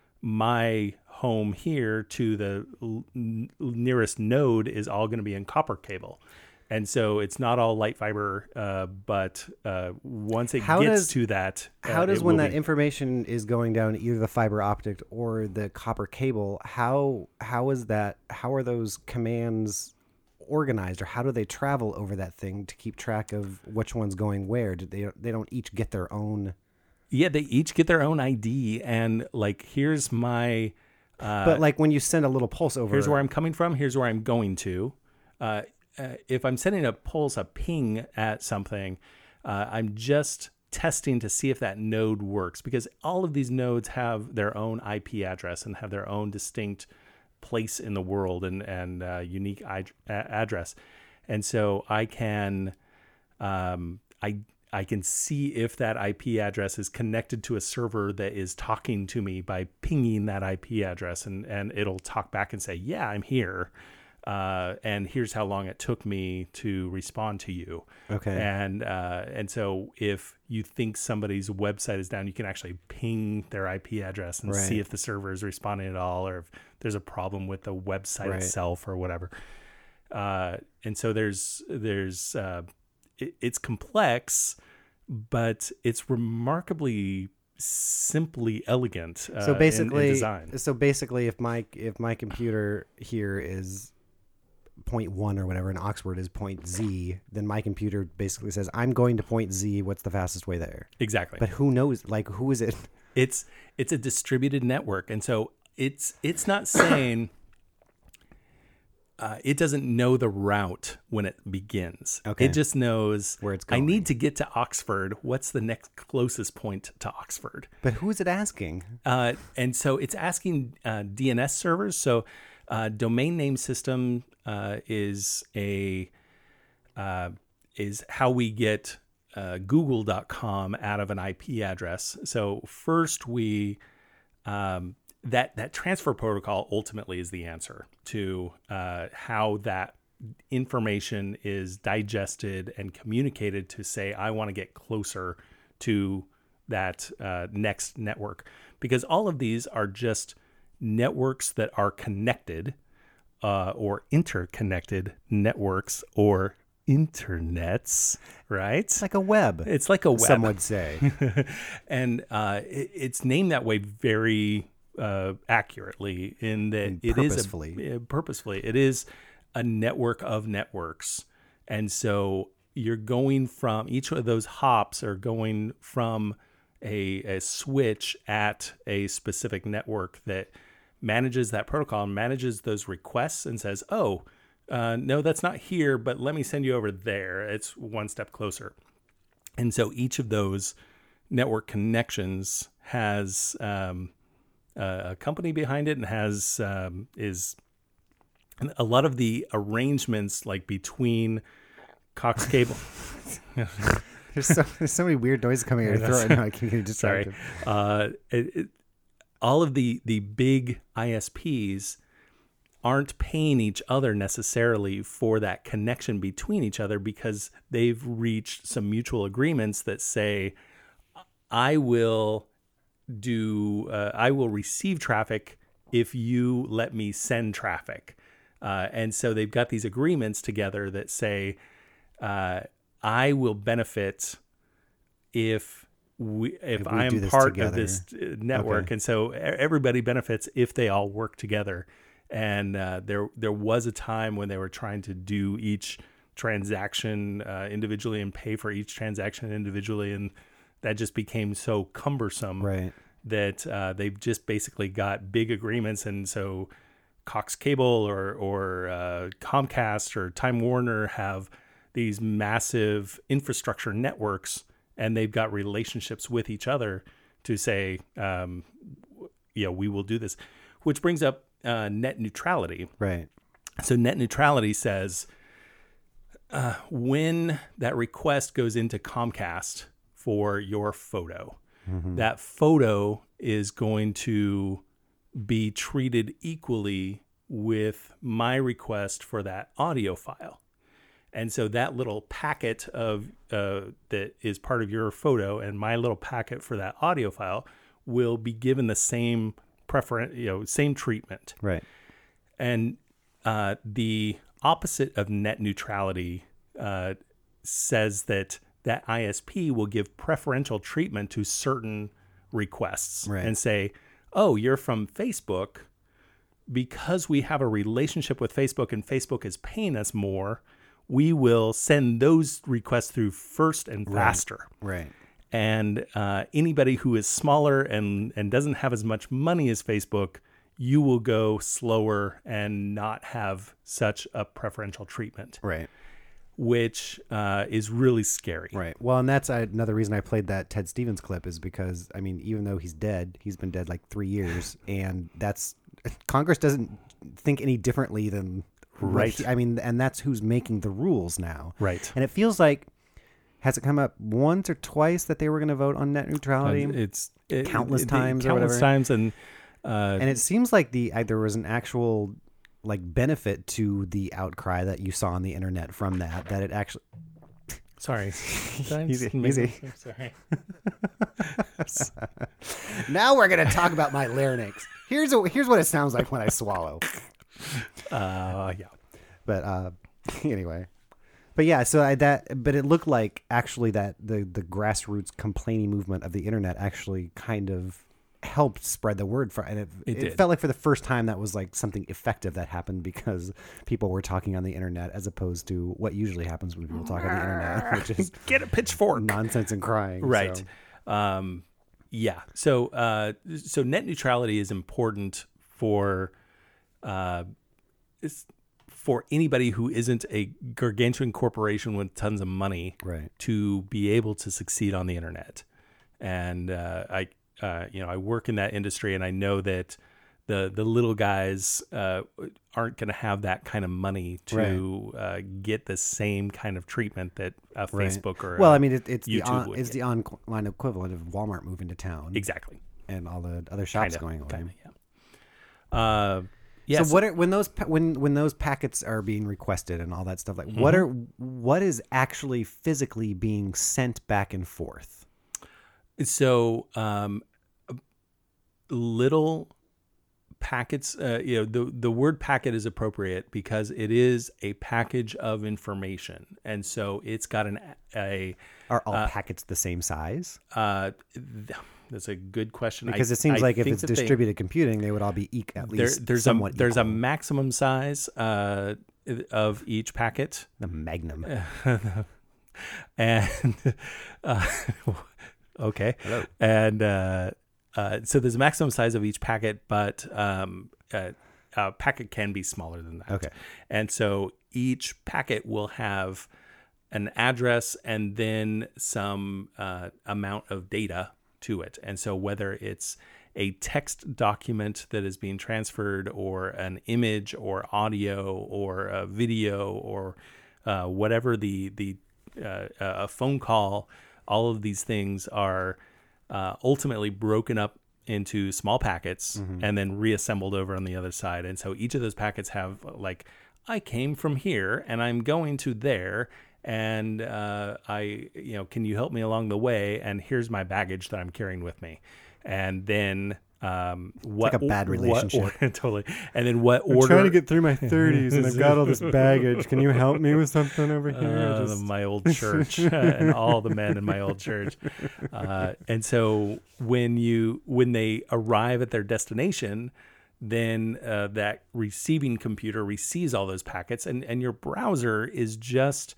my home here to the l- n- nearest node is all going to be in copper cable. And so it's not all light fiber, uh, but uh, once it How gets does- to that, uh, how does it when will that be- information is going down either the fiber optic or the copper cable, how how is that? How are those commands organized, or how do they travel over that thing to keep track of which one's going where? Do they they don't each get their own? Yeah, they each get their own I D, and like, here's my, uh, But like when you send a little pulse over, here's where I'm coming from, here's where I'm going to. Uh, uh, if I'm sending a pulse, a ping at something, uh, I'm just testing to see if that node works, because all of these nodes have their own I P address and have their own distinct place in the world and and uh, unique I- address, and so I can, um, I. I can see if that I P address is connected to a server that is talking to me by pinging that I P address, and, and it'll talk back and say, yeah, I'm here. Uh, and here's how long it took me to respond to you. Okay. And, uh, and so if you think somebody's website is down, you can actually ping their I P address and Right. see if the server is responding at all, or if there's a problem with the website Right. itself or whatever. Uh, and so there's, there's, uh, it, it's complex, but it's remarkably simply elegant. Uh, So basically, in, in design. so basically, if my if my computer here is point one or whatever, and Oxford is point Z, then my computer basically says, "I'm going to point Z. What's the fastest way there?" Exactly. But who knows? Like, who is it? It's it's a distributed network, and so it's it's not saying uh, it doesn't know the route when it begins. Okay. It just knows Where it's I going. need to get to Oxford. What's the next closest point to Oxford? But who is it asking? Uh, and so it's asking uh, D N S servers. So uh, domain name system uh, is a uh, is how we get uh, google dot com out of an I P address. So first we um, that that transfer protocol ultimately is the answer to uh, how that information is digested and communicated to say, I want to get closer to that uh, next network, because all of these are just networks that are connected uh, or interconnected networks or internets, right? It's like a web. It's like a web. Some would say. And uh, it, it's named that way very uh, accurately in that And it is purposefully. a, uh, purposefully. It is a network of networks. And so you're going from, each of those hops are going from a, a switch at a specific network that manages that protocol and manages those requests and says, oh, uh, no, that's not here, but let me send you over there. It's one step closer. And so each of those network connections has um, a company behind it and has um, is a lot of the arrangements like between Cox Cable. There's so there's so many weird noises coming out of your throat. I know I can get Sorry. distracted. Uh, it, it, all of the, the big I S Ps aren't paying each other necessarily for that connection between each other because they've reached some mutual agreements that say, I will do, uh, I will receive traffic if you let me send traffic. Uh, and so they've got these agreements together that say, uh, I will benefit if we, if, If we I do am this part together. of this uh, network. Okay. And so e- everybody benefits if they all work together. And uh, there there was a time when they were trying to do each transaction uh, individually and pay for each transaction individually. And that just became so cumbersome Right. that uh, they've just basically got big agreements. And so Cox Cable or, or uh, Comcast or Time Warner have these massive infrastructure networks, and they've got relationships with each other to say, um, yeah, we will do this, which brings up uh, net neutrality. Right. So net neutrality says uh, when that request goes into Comcast for your photo, Mm-hmm. that photo is going to be treated equally with my request for that audio file. And so that little packet of uh, that is part of your photo and my little packet for that audio file will be given the same preference, you know, same treatment. Right. And uh, the opposite of net neutrality uh, says that that I S P will give preferential treatment to certain requests Right. and say, oh, you're from Facebook. Because we have a relationship with Facebook and Facebook is paying us more, we will send those requests through first and faster. Right. And uh, anybody who is smaller and, and doesn't have as much money as Facebook, you will go slower and not have such a preferential treatment, Right. which uh, is really scary. Right. Well, and that's uh, another reason I played that Ted Stevens clip is because, I mean, even though he's dead, he's been dead like three years, and that's Congress doesn't think any differently than what Right. he- I mean, and that's who's making the rules now. Right. And it feels like, has it come up once or twice that they were going to vote on net neutrality? Uh, it's it, Countless it- times or countless whatever. times, and uh, and it seems like the uh, there was an actual like benefit to the outcry that you saw on the internet from that. That it actually. sorry, Did I Easy, just make- easy. Sorry. Now we're going to talk about my larynx. Here's a, here's what it sounds like when I swallow. Uh, yeah. But uh, anyway, But yeah, so I, that, but it looked like actually that the, the grassroots complaining movement of the internet actually kind of helped spread the word for, and it, It it, did. felt like for the first time that was like something effective that happened because people were talking on the internet as opposed to what usually happens when people talk on the internet, which is Get a pitchfork. nonsense and crying. Right. So. Um, yeah. So, uh, so net neutrality is important for, uh, it's for anybody who isn't a gargantuan corporation with tons of money, Right. to be able to succeed on the internet. And uh, I, uh, you know, I work in that industry, and I know that the the little guys uh, aren't going to have that kind of money to right. uh, get the same kind of treatment that a right. Facebook or well, a I mean, it, it's YouTube the on, would it's get. the online equivalent of Walmart moving to town, Exactly, and all the other shops kinda, going away. Kinda, yeah. Uh, yeah. So, what are when those pa- when when those packets are being requested and all that stuff? Like, mm-hmm. what are what is actually physically being sent back and forth? So, um, little packets. Uh, you know, the the word packet is appropriate because it is a package of information, and so it's got an a. Are all uh, packets the same size? Uh, th- that's a good question. Because I, it seems I like if think it's that they- distributed computing, they would all be e- at there, least there's somewhat a there's a equal. maximum size uh, of each packet, The Magnum. and uh, okay, Hello. and uh, uh, so there's a maximum size of each packet, but um, uh, a packet can be smaller than that. Okay. And so each packet will have an address and then some uh, amount of data to it. And so whether it's a text document that is being transferred, or an image, or audio, or a video, or uh, whatever the the uh, a phone call, all of these things are uh, ultimately broken up into small packets mm-hmm. and then reassembled over on the other side. And so each of those packets have like, I came from here and I'm going to there, and uh, I, you know, can you help me along the way? And here's my baggage that I'm carrying with me. And then um, what? Like a bad relationship. What, or, totally. And then what I'm order? trying to get through my thirties and I've got all this baggage. Can you help me with something over here? Uh, Just... My old church uh, and all the men in my old church. Uh, and so when you when they arrive at their destination, then uh, that receiving computer receives all those packets, and, and your browser is just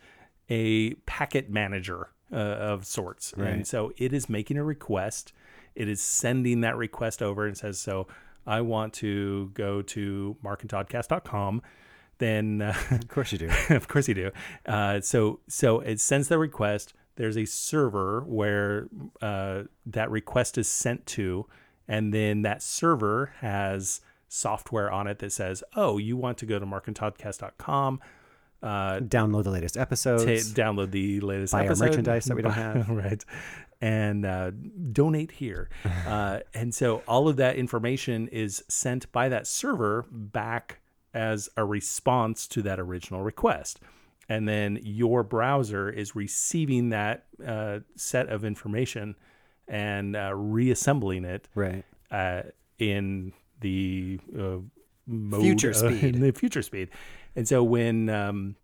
a packet manager uh, of sorts. Right. And so it is making a request. It is sending that request over and says, so I want to go to mark and toddcast dot com. Then, uh, of course you do. of course you do. Uh, so, so it sends the request. There's a server where uh, that request is sent to, and then that server has software on it that says, oh, you want to go to mark and toddcast dot com. Uh, download the latest episodes. T- download the latest buy episode. Our merchandise that we don't have. Right. And uh, donate here. uh, and so all of that information is sent by that server back as a response to that original request. And then your browser is receiving that uh, set of information and uh, reassembling it right. uh, in the uh, mode, future uh, speed. In the future speed. And so when um,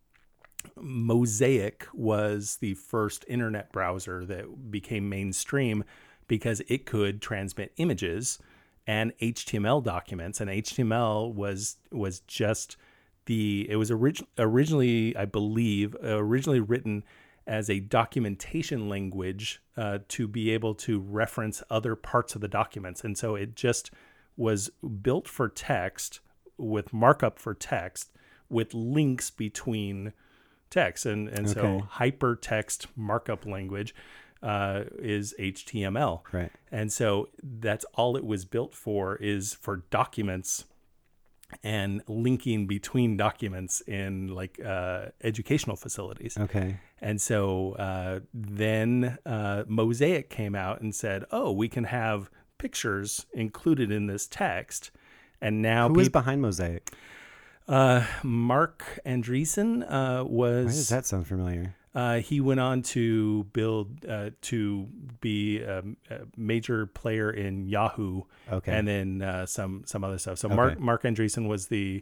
Mosaic was the first internet browser that became mainstream because it could transmit images and H T M L documents, and H T M L was was just the it was orig- originally, I believe, originally written as a documentation language uh, to be able to reference other parts of the documents, and so it just was built for text with markup for text with links between text, and and okay. so hypertext markup language uh, is H T M L, right? And so that's all it was built for, is for documents and linking between documents in like uh, educational facilities. Okay. And so uh, then uh, Mosaic came out and said, "Oh, we can have pictures included in this text." And now who peop- is behind Mosaic? Uh, Mark Andreessen uh, was. Why does that sound familiar? Uh, he went on to build uh, to be a, a major player in Yahoo, okay, and then uh, some some other stuff. So okay. Mark Mark Andreessen was the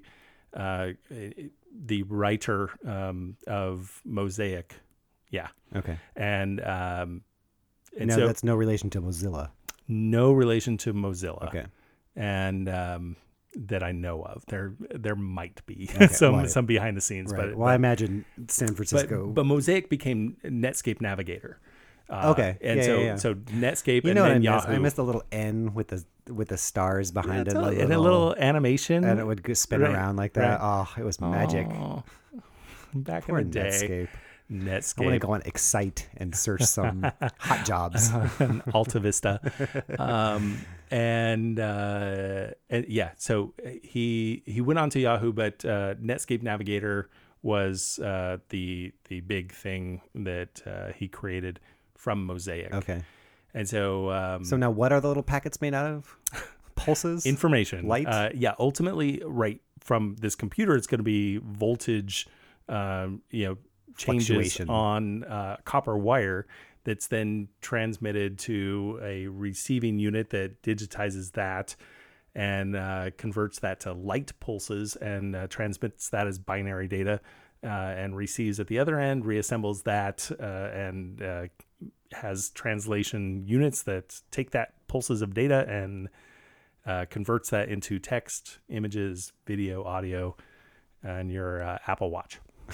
uh, the writer um, of Mosaic. Yeah. Okay. And um, and no, so that's no relation to Mozilla. no relation to Mozilla. Okay. And um, that I know of, there there might be Okay, some right. some behind the scenes, Right. but well, but, I imagine San Francisco. but but Mosaic became Netscape Navigator. Uh, Okay. and Yeah, so yeah, yeah. so Netscape you and know what I then missed? Yahoo. I missed the little N with the with the stars Yeah, behind it, totally. a and a little animation, and it would go spin Right, around like that. right. Oh, it was magic. Aw. Back Poor in the day, Netscape. I want to Netscape, go on Excite and search some hot jobs. and Alta Vista, um, and, uh, and yeah. So he he went on to Yahoo, but uh, Netscape Navigator was uh, the the big thing that uh, he created from Mosaic. Okay. And so um, So now, what are the little packets made out of? Pulses? information, Light? Uh, yeah, ultimately, right from this computer, it's going to be voltage, um, you know, changes Fluctuation. on uh, copper wire that's then transmitted to a receiving unit that digitizes that and uh, converts that to light pulses and uh, transmits that as binary data uh, and receives at the other end, reassembles that uh, and uh, has translation units that take that pulses of data and uh, converts that into text, images, video, audio, and your uh, Apple Watch.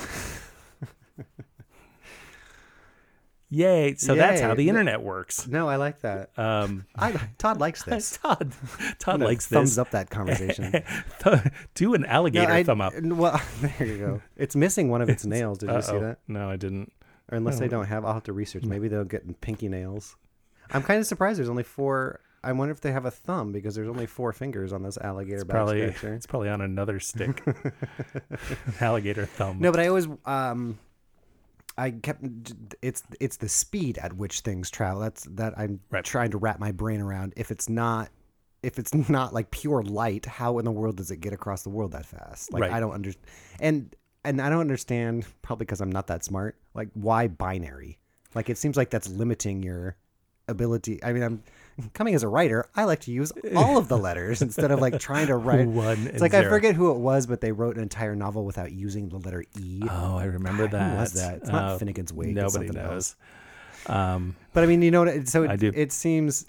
Yay! So that's Yay. how the internet works. No, I like that. Um, I, Todd likes this. Todd, Todd I'm gonna likes thumbs this. up that conversation. Do an alligator No, I- thumb up. Well, there you go. It's missing one of its nails. Did you see Uh-oh. that? No, I didn't. Or unless they don't have, I'll have to research. Maybe they'll get pinky nails. I'm kind of surprised there's only four. I wonder if they have a thumb because there's only four fingers on this alligator back Probably scratcher. it's probably on another stick. Alligator thumb. No, but I always um, I kept it's it's the speed at which things travel. That's that I'm Right. trying to wrap my brain around. If it's not if it's not like pure light, how in the world does it get across the world that fast? Like Right. I don't understand. And and I don't understand, probably because I'm not that smart. Like why binary? Like it seems like that's limiting your ability. I mean, I'm coming as a writer. I like to use all of the letters instead of like trying to write. One It's and like I zero. forget who it was, but they wrote an entire novel without using the letter E. Oh, I remember God, that. who was that? It's not Uh, Finnegan's Wake. It's Nobody something knows. else. Um, But I mean, you know what? it- So it, I do. it seems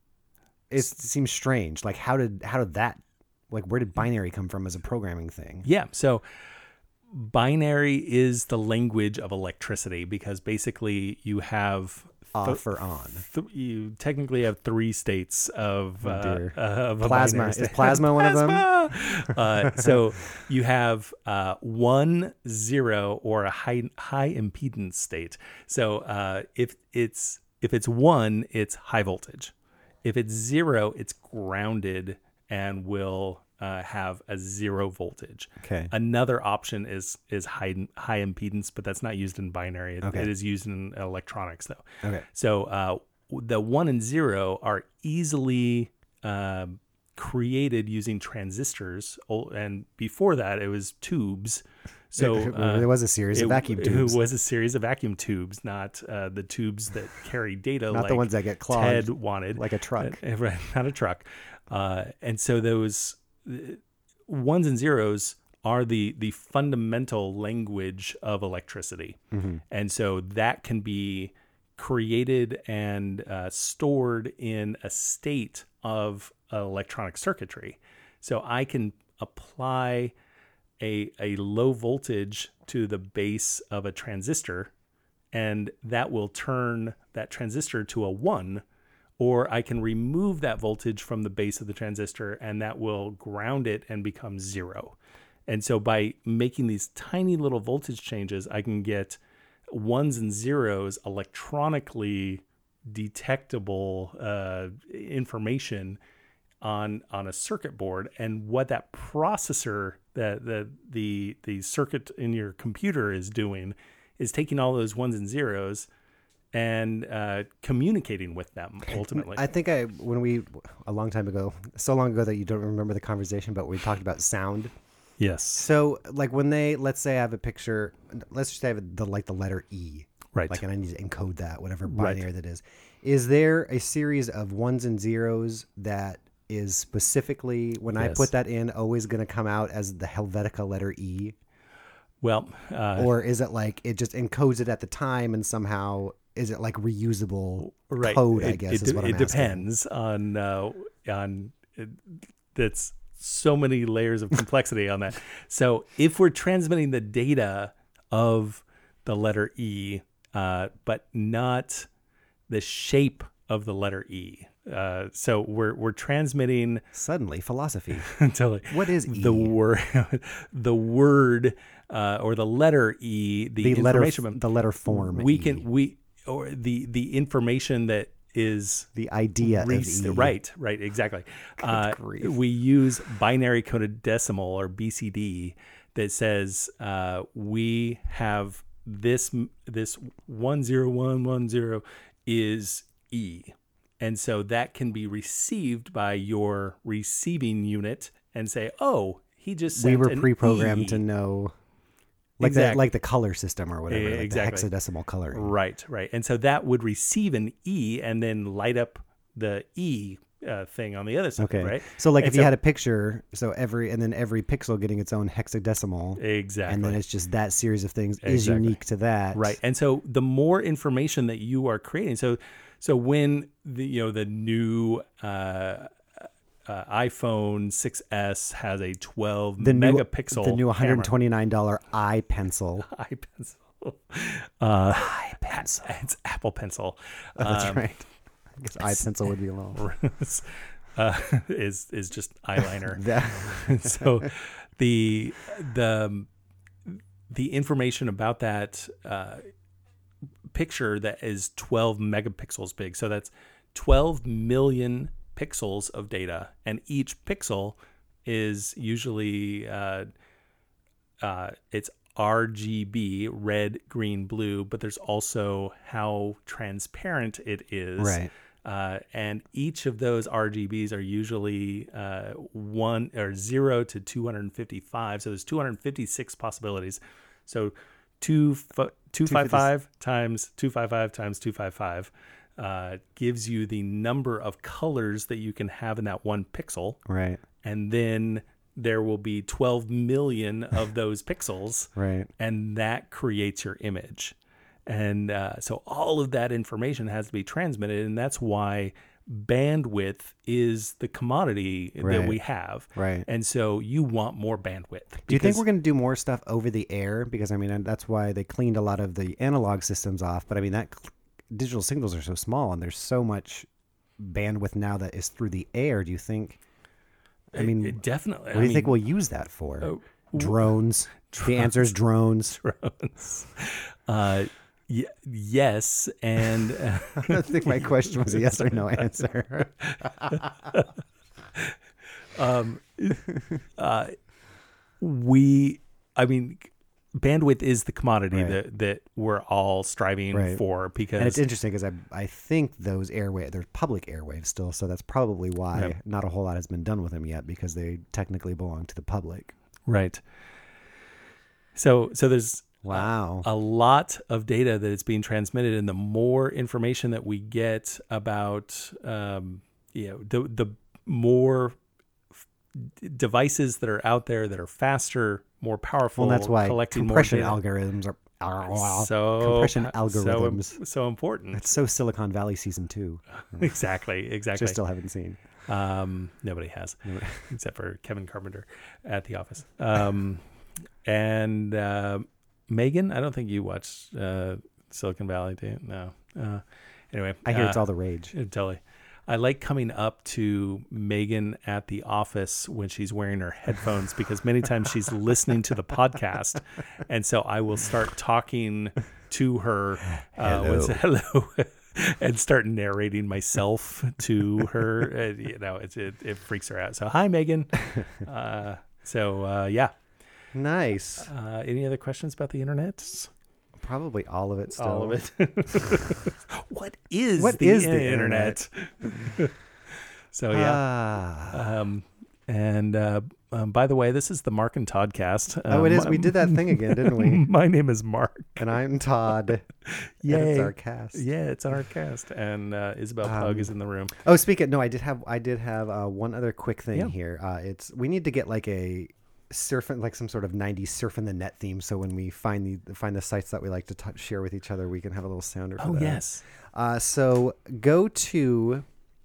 it seems strange. Like how did how did that like where did binary come from as a programming thing? yeah. So binary is the language of electricity because basically you have Off or on? th- you technically have three states of, Oh, uh, dear. of a Plasma. binary Is state. plasma one of them? Plasma! uh, so you have uh, one, zero, or a high high impedance state. So uh, if it's if it's one, it's high voltage. If it's zero, it's grounded and will uh, have a zero voltage. Okay. Another option is is high high impedance, but that's not used in binary. It, Okay. it is used in electronics though. Okay. So uh, the one and zero are easily uh, created using transistors, Oh, and before that it was tubes. So It- uh, it was a series of vacuum tubes. It was a series of vacuum tubes, not uh, the tubes that carry data. Not like the ones that get clogged Ted wanted, like a truck. Uh, right, not a truck. Uh, and so those uh, ones and zeros are the the fundamental language of electricity, Mm-hmm. and so that can be created and uh, stored in a state of electronic circuitry. So I can apply a a low voltage to the base of a transistor, and that will turn that transistor to a one, or I can remove that voltage from the base of the transistor and that will ground it and become zero. And so by making these tiny little voltage changes, I can get ones and zeros electronically detectable uh, information on on a circuit board, and what that processor that the the the circuit in your computer is doing is taking all those ones and zeros and uh, communicating with them ultimately. I think I when we a long time ago, so long ago that you don't remember the conversation, but we talked about sound. yes. So like when they let's say I have a picture, let's just say I have the like the letter E, Right. Like and I need to encode that whatever Right. binary that is. Is there a series of ones and zeros that is specifically, when I Yes. put that in, always going to come out as the Helvetica letter E? Well, uh, Or is it like it just encodes it at the time and somehow is it like reusable right. code, I It- guess, it, is what it I'm asking. depends on, uh, on it, that's so many layers of complexity on that. So if we're transmitting the data of the letter E, uh, but not the shape of the letter E. Uh, so we're we're transmitting Suddenly, philosophy. until What is E? the word, the word uh, or the letter E, the, The letter, information. the letter form. we E. can we or the the information that is The idea re- of E. right, right, exactly. Uh, grief. we use binary coded decimal or B C D that says uh, we have this this one zero one one zero is E, and so that can be received by your receiving unit and say, oh, he just sent We were an pre-programmed E. to know, like Exactly. the like the color system or whatever, Eh, like exactly. the hexadecimal coloring. Right, right. And so that would receive an E and then light up the E uh, thing on the other side, Okay. right? So like And if you had a picture, so every and then every pixel getting its own hexadecimal, Exactly. and then it's just that series of things is Exactly. unique to that. Right. And so the more information that you are creating, so so when the you know the new uh, uh, iPhone six S has a twelve The new megapixel the new one hundred camera. twenty-nine dollars iPencil. iPencil. Uh, iPencil. It's Apple Pencil. Oh, that's Um, right. I guess iPencil would be a little. uh, is is just eyeliner. That- So the the the information about that uh, picture that is twelve megapixels big. So that's twelve million pixels of data, and each pixel is usually uh, uh, it's R G B, red, green, blue, but there's also how transparent it is. Right. Uh, and each of those R G Bs are usually uh, one or zero to two hundred fifty-five. So there's two hundred fifty-six possibilities. So two two five five times two five five times two five five uh, gives you the number of colors that you can have in that one pixel, right. and then there will be twelve million of those pixels, Right. and that creates your image. And uh, so all of that information has to be transmitted, and that's why bandwidth is the commodity that Right. we have. Right. And so you want more bandwidth. Do you think we're going to do more stuff over the air? Because I mean, and that's why they cleaned a lot of the analog systems off. But I mean, that cl- digital signals are so small, and there's so much bandwidth now that is through the air. Do you think? I mean, It definitely. what do you think we'll use that for? Oh, drones. The answer is drones. drones? Uh, y- yes, and uh, I don't think my question was a yes or no answer. um, uh, we. I mean, bandwidth is the commodity Right. that that we're all striving Right. for, because And it's interesting because I I think those airwaves, they're public airwaves still, so that's probably why Yep. not a whole lot has been done with them yet, because they technically belong to the public. right. So so there's Wow. a lot of data that is being transmitted, and the more information that we get about, um, you know, the the more f- devices that are out there that are faster, more powerful, Well, that's why collecting compression more data. algorithms are so compression so algorithms. so important. It's so Silicon Valley season two, exactly, which I exactly. still haven't seen. Um, nobody has, except for Kevin Carpenter at The Office. Um, and uh, Megan, I don't think you watched uh, Silicon Valley, do you? No. Uh, anyway, I hear uh, it's all the rage. Totally. I like coming up to Megan at the office when she's wearing her headphones, because many times she's listening to the podcast, and so I will start talking to her. Uh, Hello. with- hello. And start narrating myself to her. And, you know, it, it it freaks her out. So, hi, Megan. Uh, so, uh, yeah. Nice. Uh, any other questions about the internet? Probably all of it still. All of it. What is What the is the internet? So, yeah. Ah. Um, And uh, um, by the way, this is the Mark and Todd cast. Um, Oh, it is. We did that thing again, didn't we? My name is Mark. And I'm Todd. Yay. And it's our cast. Yeah, it's our cast. And uh, Isabel Pug Um, is in the room. Oh, speaking. No, I did have. I did have uh, one other quick thing Yeah. here. Uh, it's we need to get like a surfing, like some sort of nineties surfing the net theme. So when we find the find the sites that we like to t- share with each other, we can have a little sounder. For Oh, that. yes. Uh, so go to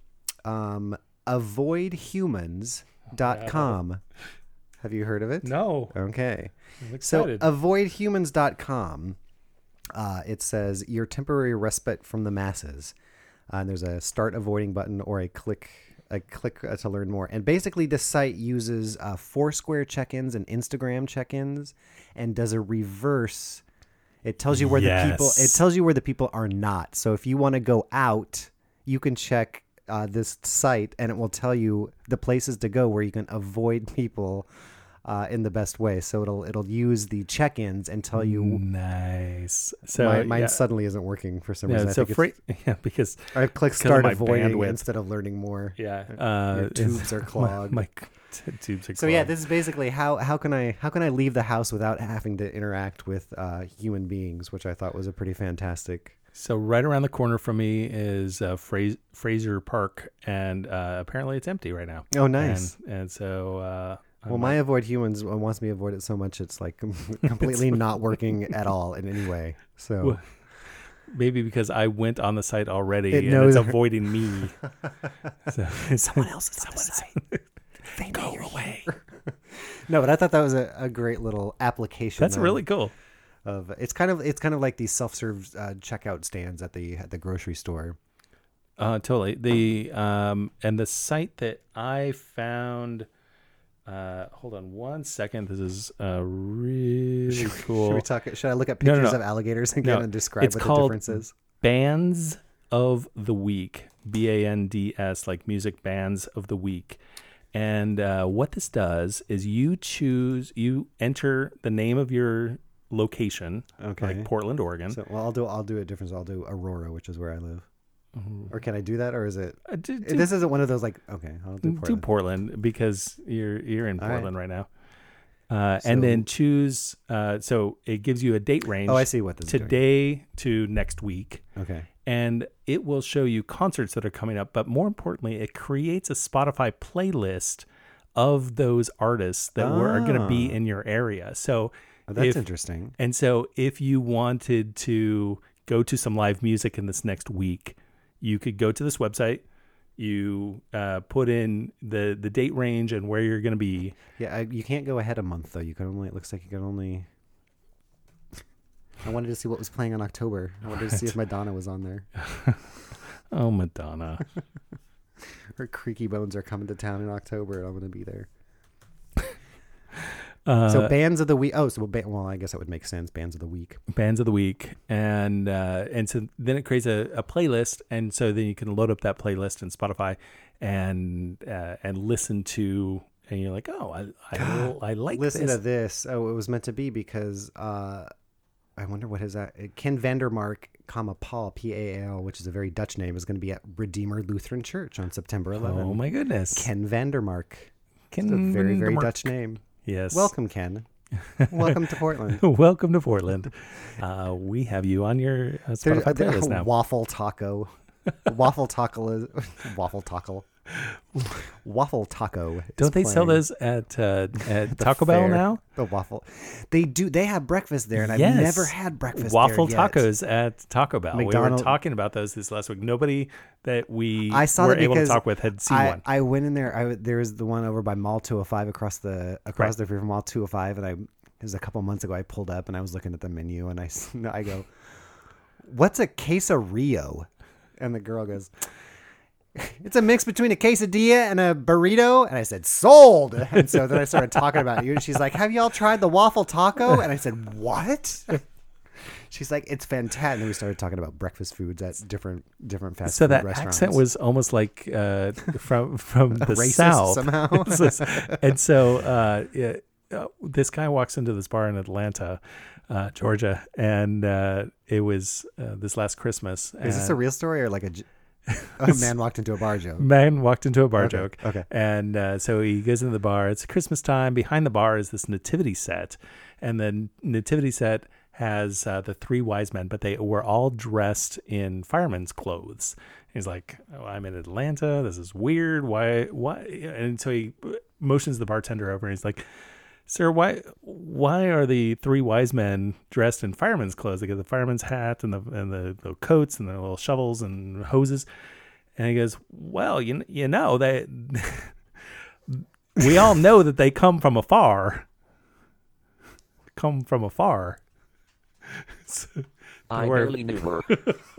um, avoid humans dot com. Have you heard of it? No. Okay. I'm So excited. avoid humans dot com. Uh, it says your temporary respite from the masses. Uh, and there's a start avoiding button or a click a click uh, to learn more. And basically this site uses uh, Foursquare check-ins and Instagram check-ins and does a reverse. It tells you where the people it Yes. tells you where the people are not. So if you want to go out, you can check uh, this site and it will tell you the places to go where you can avoid people uh, in the best way. So it'll it'll use the check-ins and tell you. Nice. So My, mine yeah. suddenly isn't working for some Yeah, reason. I so think fra- yeah, because it's, I click of start my avoiding bandwidth. instead of learning more. yeah, uh, Your tubes are my- clogged. My, t- tubes are So yeah, clogged. this is basically how how can I how can I leave the house without having to interact with uh, human beings, which I thought was a pretty fantastic. So right around the corner from me is uh, Fras- Fraser Park, and uh, apparently it's empty right now. Oh, nice. And, and so, uh, I'm Well, my avoid humans wants me to avoid it so much it's like completely not working at all in any way. So Well, maybe because I went on the site already, It and knows- it's avoiding me. So someone else is on the site. They go know you're away. No, but I thought that was a, a great little application. That's of- really cool. Of it's kind of it's kind of like these self-serve uh, checkout stands at the at the grocery store. Uh, totally. The um, and the site that I found. Uh, hold on one second. This is uh, really cool. Should we talk? Should I look at No, no, pictures no. of alligators again No, and describe it's what the called difference is? Bands of the Week, B A N D S, like music bands of the week. And uh, what this does is you choose, you enter the name of your location, Okay. like Portland, Oregon. So, well, I'll do I'll do it different. So I'll do Aurora, which is where I live. Or can I do that, or is it? Uh, do, do, This isn't one of those like. Okay, I'll do do Portland. Portland because you're you're in All right. Portland right, now. Uh, and So- then choose. Uh, so it gives you a date range. Oh, I see what this is doing. today to next week. Okay. And it will show you concerts that are coming up. But more importantly, it creates a Spotify playlist of those artists that were, are going to be Ah. in your area. So Oh, that's if- interesting. And so if you wanted to go to some live music in this next week, you could go to this website. You uh, put in the, the date range and where you're going to be. Yeah, I, you can't go ahead a month though. You can only. It looks like you can only. I wanted to see what was playing in October. I wanted to see if Madonna was on there. Oh, Madonna. Her Creaky Bones are coming to town in October, and I'm going to be there. Uh, So bands of the week. Oh, so ba- well, I guess that would make sense. Bands of the week. bands of the week, and uh, and so then it creates a, a playlist, and so then you can load up that playlist in Spotify, and uh, and listen to, and you're like, oh, I I, I like Listen this. to this. Oh, it was meant to be because uh, I wonder what is that? Ken Vandermark, comma Paul P A L, which is a very Dutch name, is going to be at Redeemer Lutheran Church on September eleventh. Oh my goodness, Ken Vandermark. Ken It's a very very Vandermark. Dutch name. Yes, Welcome, Ken. Welcome to Portland. welcome to Portland. Uh, we have you on your uh, There's- Spotify there- playlist now. Waffle taco. Waffle taco is waffle taco. Waffle taco. is Don't they sell playing. those at uh, at The Taco Bell fair. now? The waffle. They do. They have breakfast there, and I've Yes. never had breakfast Waffle there yet. tacos at Taco Bell. We McDonald- were talking about those this last week. Nobody that we I saw were that able to because talk with had seen I, one. I went in there. I there was the one over by Mall two oh five across the across Right. the street from Mall two oh five, and I it was a couple months ago. I pulled up and I was looking at the menu, and I s- I go, "What's a quesadilla?" And the girl goes, "It's a mix between a quesadilla and a burrito." And I said, "Sold." And so then I started talking about you, and she's like, "Have y'all tried the waffle taco?" And I said, "What?" She's like, "It's fantastic." And then we started talking about breakfast foods at different different fast So food that restaurants. accent was almost like uh, from from the Racist South somehow. and so uh, yeah, uh, this guy walks into this bar in Atlanta, uh, Georgia, and uh, it was uh, this last Christmas. Is this a and real story or like a? j- A man walked into a bar joke. Man walked into a bar Okay, joke. okay. And uh, so he goes into the bar. It's Christmas time. Behind the bar is this nativity set. And the nativity set has uh, the three wise men, but they were all dressed in firemen's clothes. He's like, oh, I'm in Atlanta. This is weird. Why? Why? And so he motions the bartender over and he's like, sir, why why are the three wise men dressed in firemen's clothes? They got the fireman's hat and the and the, the coats and the little shovels and hoses. And he goes, well, you, you know, they we all know that they come from afar. Come from afar. So, I were- barely knew her.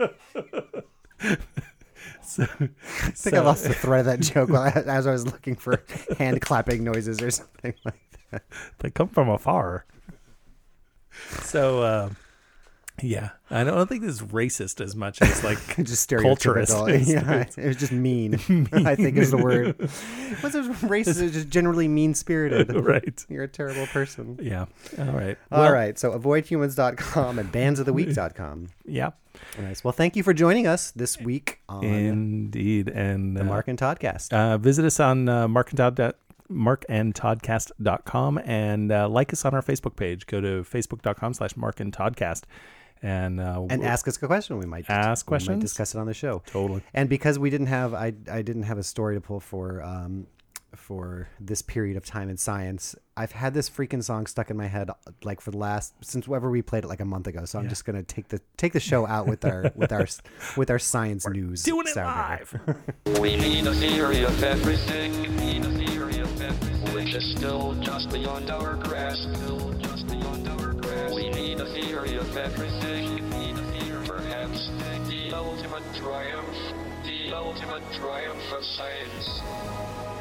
so, I think I lost the thread of that joke while I, as I was looking for hand clapping noises or something like that. They come from afar. So, uh, yeah, I don't think this is racist as much as like Just culturist. stereotypical. Yeah, it was just mean, I think is the word. What's this racist? It's just generally mean spirited. Right. You're a terrible person. Yeah. All right. All Well, right. So avoid humans dot com and bands of the week dot com. Yeah. Nice. Well, thank you for joining us this week on Indeed. And the uh, Mark and Toddcast. uh, visit us on uh, Mark and Todd. mark and toddcast dot com and uh, like us on our Facebook page. Go to facebook dot com slash mark and toddcast and uh, and ask us a question. We might Ask we might questions? discuss it on the show. Totally. And because we didn't have, I I didn't have a story to pull for um for this period of time in science. I've had this freaking song stuck in my head like for the last since whenever we played it like a month ago. So I'm just gonna take the take the show out with our with our with our science news. doing it sound live. We need a theory of everything. We need a theory of everything. Which is still just beyond our grasp. Still just beyond our grasp. We need a theory of everything. We need a theory. Perhaps the ultimate triumph. The ultimate triumph of science.